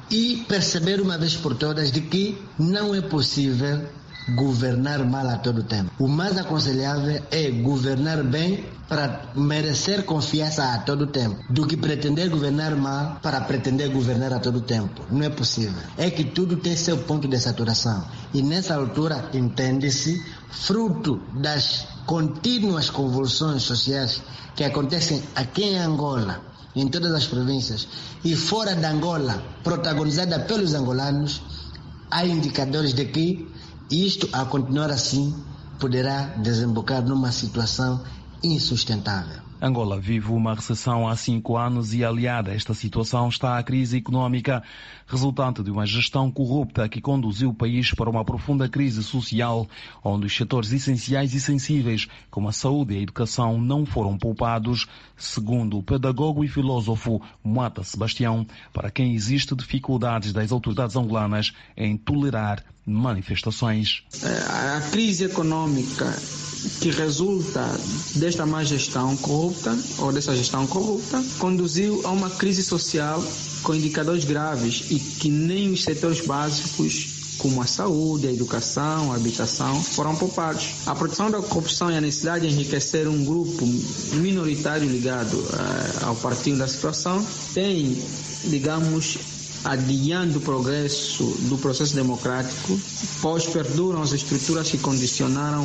e perceber uma vez por todas de que não é possível governar mal a todo tempo. O mais aconselhável é governar bem para merecer confiança a todo tempo, do que pretender governar mal para pretender governar a todo tempo. Não é possível. É que tudo tem seu ponto de saturação. E nessa altura, entende-se, fruto das contínuas convulsões sociais que acontecem aqui em Angola, em todas as províncias, e fora da Angola, protagonizada pelos angolanos, há indicadores de que isto, a continuar assim, poderá desembocar numa situação insustentável. Angola vive uma recessão há cinco anos e, aliada a esta situação, está a crise económica, resultante de uma gestão corrupta que conduziu o país para uma profunda crise social, onde os setores essenciais e sensíveis, como a saúde e a educação, não foram poupados, segundo o pedagogo e filósofo Moata Sebastião, para quem existe dificuldades das autoridades angolanas em tolerar manifestações. A crise econômica que resulta desta má gestão corrupta, ou dessa gestão corrupta, conduziu a uma crise social com indicadores graves e que nem os setores básicos, como a saúde, a educação, a habitação, foram poupados. A proteção da corrupção e a necessidade de enriquecer um grupo minoritário ligado uh, ao partido da situação tem, digamos, adiando o progresso do processo democrático, pois perduram as estruturas que condicionaram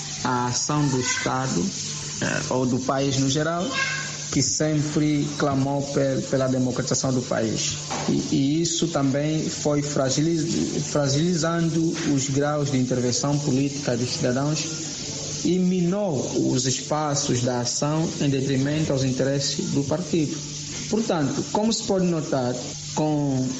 a ação do Estado eh, ou do país no geral, que sempre clamou pel, pela democratização do país. E, e isso também foi fragiliz, fragilizando os graus de intervenção política dos cidadãos e minou os espaços da ação em detrimento aos interesses do partido. Portanto, como se pode notar, com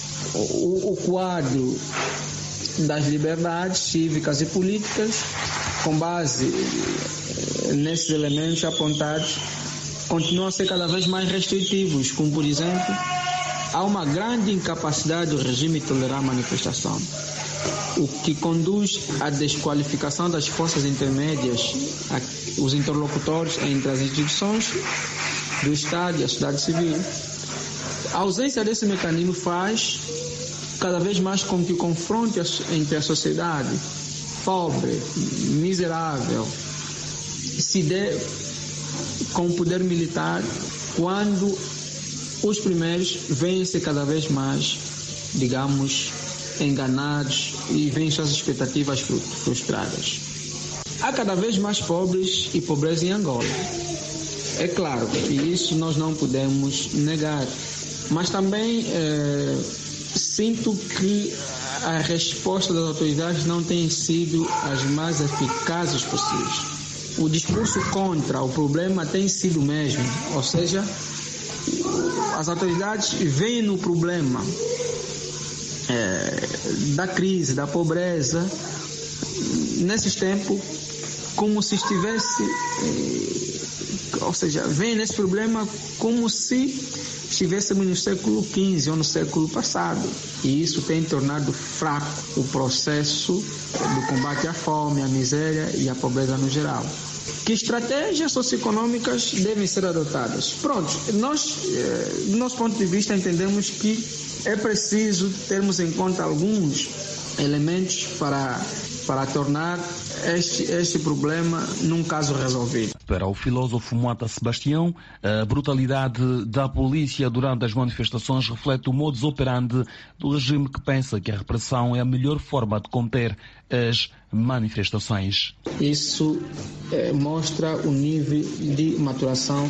o, o quadro das liberdades cívicas e políticas com base nesses elementos apontados, continuam a ser cada vez mais restritivos, como, por exemplo, há uma grande incapacidade do regime de tolerar manifestação, o que conduz à desqualificação das forças intermédias, os interlocutores entre as instituições do Estado e a sociedade civil. A ausência desse mecanismo faz cada vez mais com que o confronto entre a sociedade pobre, miserável, se dê com o poder militar, quando os primeiros vêm-se cada vez mais, digamos, enganados e veem suas expectativas frustradas. Há cada vez mais pobres e pobreza em Angola. É claro que isso nós não podemos negar, mas também é, sinto que a resposta das autoridades não tem sido as mais eficazes possíveis. O discurso contra o problema tem sido o mesmo, ou seja, as autoridades veem no problema é, da crise, da pobreza, nesses tempos, como se estivesse, é, ou seja, veem nesse problema como se estivéssemos no século quinze ou no século passado. E isso tem tornado fraco o processo do combate à fome, à miséria e à pobreza no geral. Que estratégias socioeconômicas devem ser adotadas? Pronto, nós, do nosso ponto de vista, entendemos que é preciso termos em conta alguns elementos para, para tornar este, este problema num caso resolvido. Para o filósofo Mota Sebastião, a brutalidade da polícia durante as manifestações reflete o modus operandi do regime que pensa que a repressão é a melhor forma de conter as manifestações. Isso eh, mostra o nível de maturação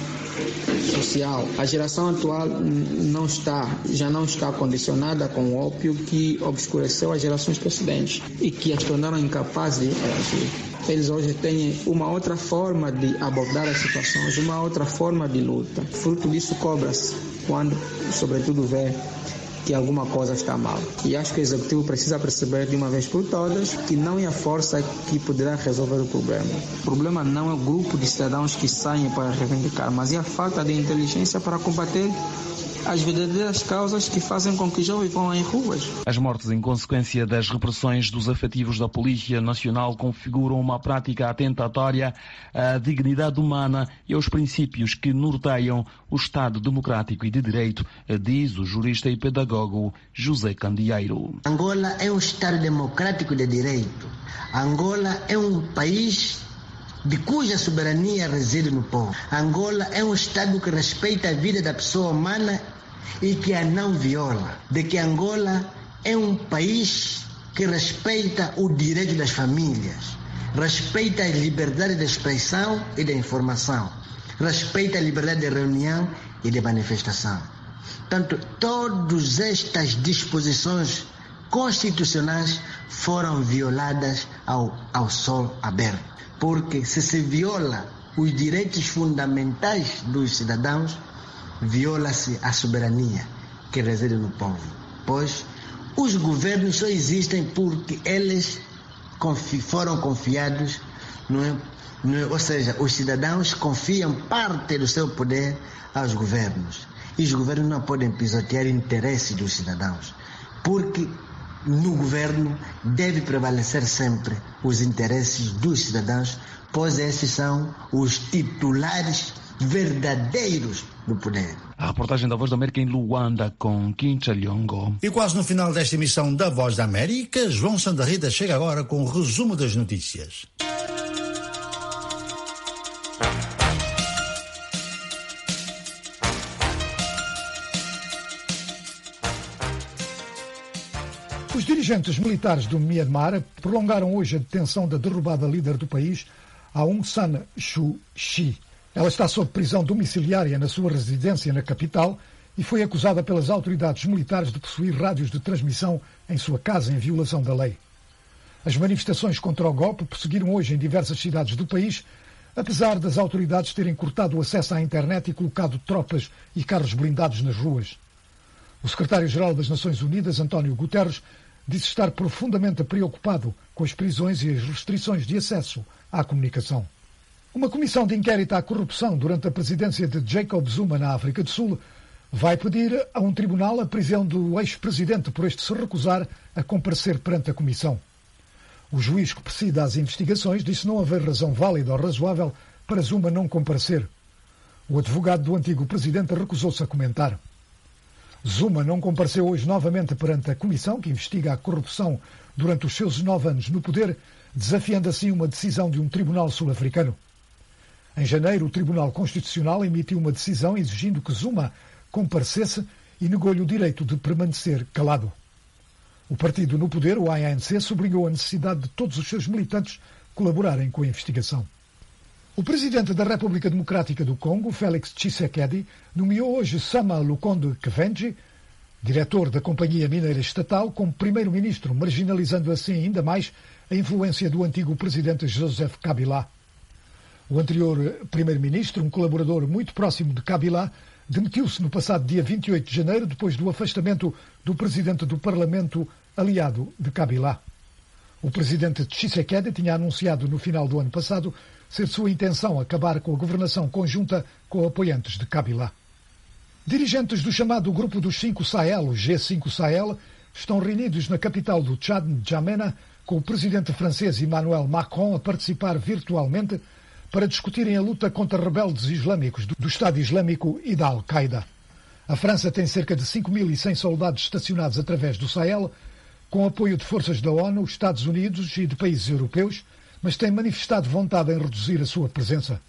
social. A geração atual não está, já não está condicionada com o ópio que obscureceu as gerações precedentes e que as tornaram incapazes de reagir. Eles hoje têm uma outra forma de abordar as situações, uma outra forma de luta. Fruto disso cobra-se quando, sobretudo, vê que alguma coisa está mal. E acho que o Executivo precisa perceber de uma vez por todas que não é a força que poderá resolver o problema. O problema não é o grupo de cidadãos que saem para reivindicar, mas é a falta de inteligência para combater as verdadeiras causas que fazem com que jovens vão em ruas. As mortes em consequência das repressões dos efetivos da Polícia Nacional configuram uma prática atentatória à dignidade humana e aos princípios que norteiam o Estado democrático e de direito, diz o jurista e pedagogo José Candeeiro. Angola é um Estado democrático de direito. Angola é um país de cuja soberania reside no povo. Angola é um Estado que respeita a vida da pessoa humana e que a não viola. De que Angola é um país que respeita o direito das famílias, respeita a liberdade de expressão e de informação, respeita a liberdade de reunião e de manifestação. Portanto, todas estas disposições constitucionais foram violadas ao, ao sol aberto. Porque se se viola os direitos fundamentais dos cidadãos, viola-se a soberania que reside no povo. Pois os governos só existem porque eles confi- foram confiados, não é? Não é? Ou seja, os cidadãos confiam parte do seu poder aos governos. E os governos não podem pisotear interesses dos cidadãos, porque no governo deve prevalecer sempre os interesses dos cidadãos, pois esses são os titulares verdadeiros do poder. A reportagem da Voz da América em Luanda com Quincha Liongo. E quase no final desta emissão da Voz da América, João Sandarrida chega agora com o resumo das notícias. Os dirigentes militares do Myanmar prolongaram hoje a detenção da derrubada líder do país, Aung San Suu Kyi. Ela está sob prisão domiciliária na sua residência na capital e foi acusada pelas autoridades militares de possuir rádios de transmissão em sua casa em violação da lei. As manifestações contra o golpe prosseguiram hoje em diversas cidades do país, apesar das autoridades terem cortado o acesso à internet e colocado tropas e carros blindados nas ruas. O secretário-geral das Nações Unidas, António Guterres, disse estar profundamente preocupado com as prisões e as restrições de acesso à comunicação. Uma comissão de inquérito à corrupção durante a presidência de Jacob Zuma na África do Sul vai pedir a um tribunal a prisão do ex-presidente por este se recusar a comparecer perante a comissão. O juiz que preside as investigações disse não haver razão válida ou razoável para Zuma não comparecer. O advogado do antigo presidente recusou-se a comentar. Zuma não compareceu hoje novamente perante a comissão que investiga a corrupção durante os seus nove anos no poder, desafiando assim uma decisão de um tribunal sul-africano. Em janeiro, o Tribunal Constitucional emitiu uma decisão exigindo que Zuma comparecesse e negou-lhe o direito de permanecer calado. O partido no poder, o A N C, sublinhou a necessidade de todos os seus militantes colaborarem com a investigação. O presidente da República Democrática do Congo, Félix Tshisekedi, nomeou hoje Sama Lukonde Kevenji, diretor da Companhia Mineira Estatal, como primeiro-ministro, marginalizando assim ainda mais a influência do antigo presidente Joseph Kabila. O anterior primeiro-ministro, um colaborador muito próximo de Kabila, demitiu-se no passado dia vinte e oito de janeiro, depois do afastamento do presidente do Parlamento aliado de Kabila. O presidente Tshisekedi tinha anunciado no final do ano passado ser sua intenção acabar com a governação conjunta com apoiantes de Kabila. Dirigentes do chamado Grupo dos Cinco Sahel, o G cinco Sahel, estão reunidos na capital do Tchad, N'Djamena, com o presidente francês Emmanuel Macron a participar virtualmente para discutirem a luta contra rebeldes islâmicos do Estado Islâmico e da Al-Qaeda. A França tem cerca de cinco mil e cem soldados estacionados através do Sahel, com apoio de forças da ONU, Estados Unidos e de países europeus, mas tem manifestado vontade em reduzir a sua presença.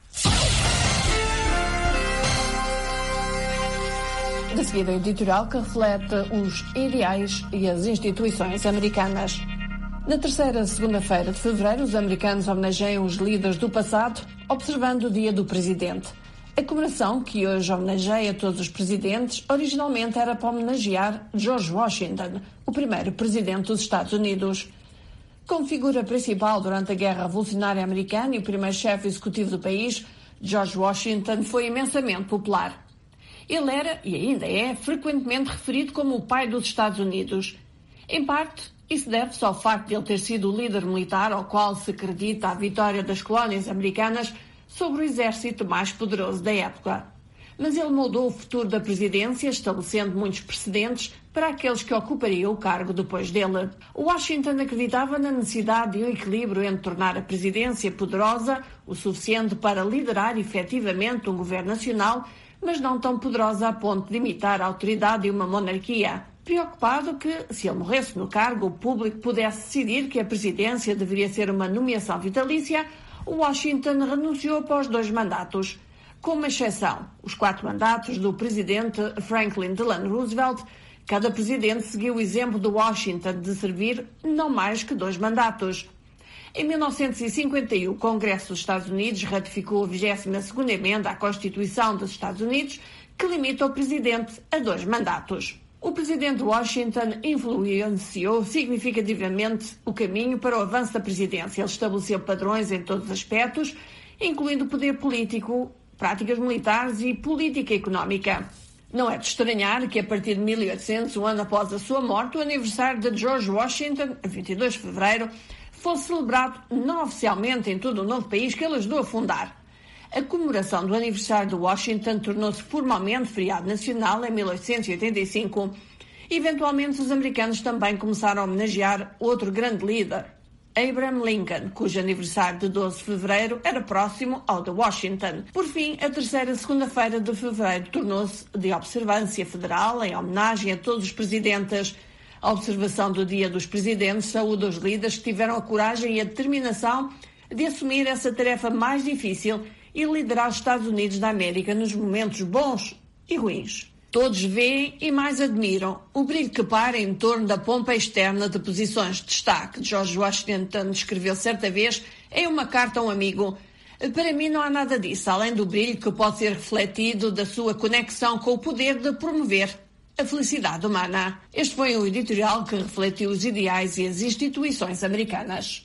De seguida, o editorial que reflete os ideais e as instituições americanas. Na terceira segunda-feira de fevereiro, os americanos homenageiam os líderes do passado, observando o Dia do Presidente. A comemoração, que hoje homenageia todos os presidentes, originalmente era para homenagear George Washington, o primeiro presidente dos Estados Unidos. Como figura principal durante a Guerra Revolucionária Americana e o primeiro chefe executivo do país, George Washington foi imensamente popular. Ele era, e ainda é, frequentemente referido como o pai dos Estados Unidos. Em parte, isso deve-se ao facto de ele ter sido o líder militar ao qual se acredita a vitória das colónias americanas sobre o exército mais poderoso da época. Mas ele moldou o futuro da presidência, estabelecendo muitos precedentes para aqueles que ocupariam o cargo depois dele. Washington acreditava na necessidade de um equilíbrio entre tornar a presidência poderosa o suficiente para liderar efetivamente um governo nacional, mas não tão poderosa a ponto de imitar a autoridade de uma monarquia. Preocupado que, se ele morresse no cargo, o público pudesse decidir que a presidência deveria ser uma nomeação vitalícia, Washington renunciou após dois mandatos. Com uma exceção, os quatro mandatos do presidente Franklin Delano Roosevelt, cada presidente seguiu o exemplo de Washington de servir não mais que dois mandatos. Em mil novecentos e cinquenta e um, o Congresso dos Estados Unidos ratificou a vigésima segunda emenda à Constituição dos Estados Unidos, que limita o presidente a dois mandatos. O presidente Washington influenciou significativamente o caminho para o avanço da presidência. Ele estabeleceu padrões em todos os aspectos, incluindo o poder político, práticas militares e política económica. Não é de estranhar que, a partir de mil e oitocentos, um ano após a sua morte, o aniversário de George Washington, a vinte e dois de fevereiro, fosse celebrado não oficialmente em todo o novo país que ele ajudou a fundar. A comemoração do aniversário de Washington tornou-se formalmente feriado nacional em mil oitocentos e oitenta e cinco. Eventualmente, os americanos também começaram a homenagear outro grande líder, Abraham Lincoln, cujo aniversário de doze de fevereiro era próximo ao de Washington. Por fim, a terceira segunda-feira de fevereiro tornou-se de observância federal em homenagem a todos os presidentes. A observação do Dia dos Presidentes saúda os líderes que tiveram a coragem e a determinação de assumir essa tarefa mais difícil e liderar os Estados Unidos da América nos momentos bons e ruins. Todos veem e mais admiram o brilho que paira em torno da pompa externa de posições de destaque. George Washington escreveu certa vez em uma carta a um amigo: para mim não há nada disso, além do brilho que pode ser refletido da sua conexão com o poder de promover a felicidade humana. Este foi um editorial que refletiu os ideais e as instituições americanas.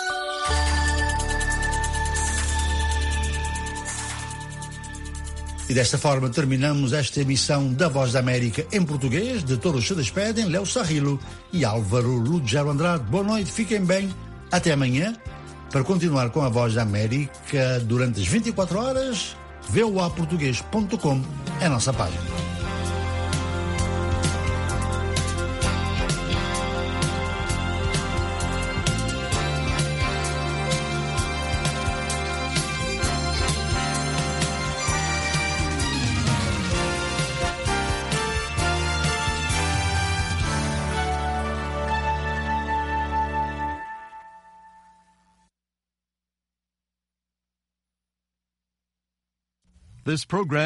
E desta forma terminamos esta emissão da Voz da América em português. De todos se despedem Léo Sarrilo e Álvaro Lugero Andrade. Boa noite, fiquem bem. Até amanhã. Para continuar com a Voz da América durante as vinte e quatro horas, v o a português ponto com é a nossa página. This program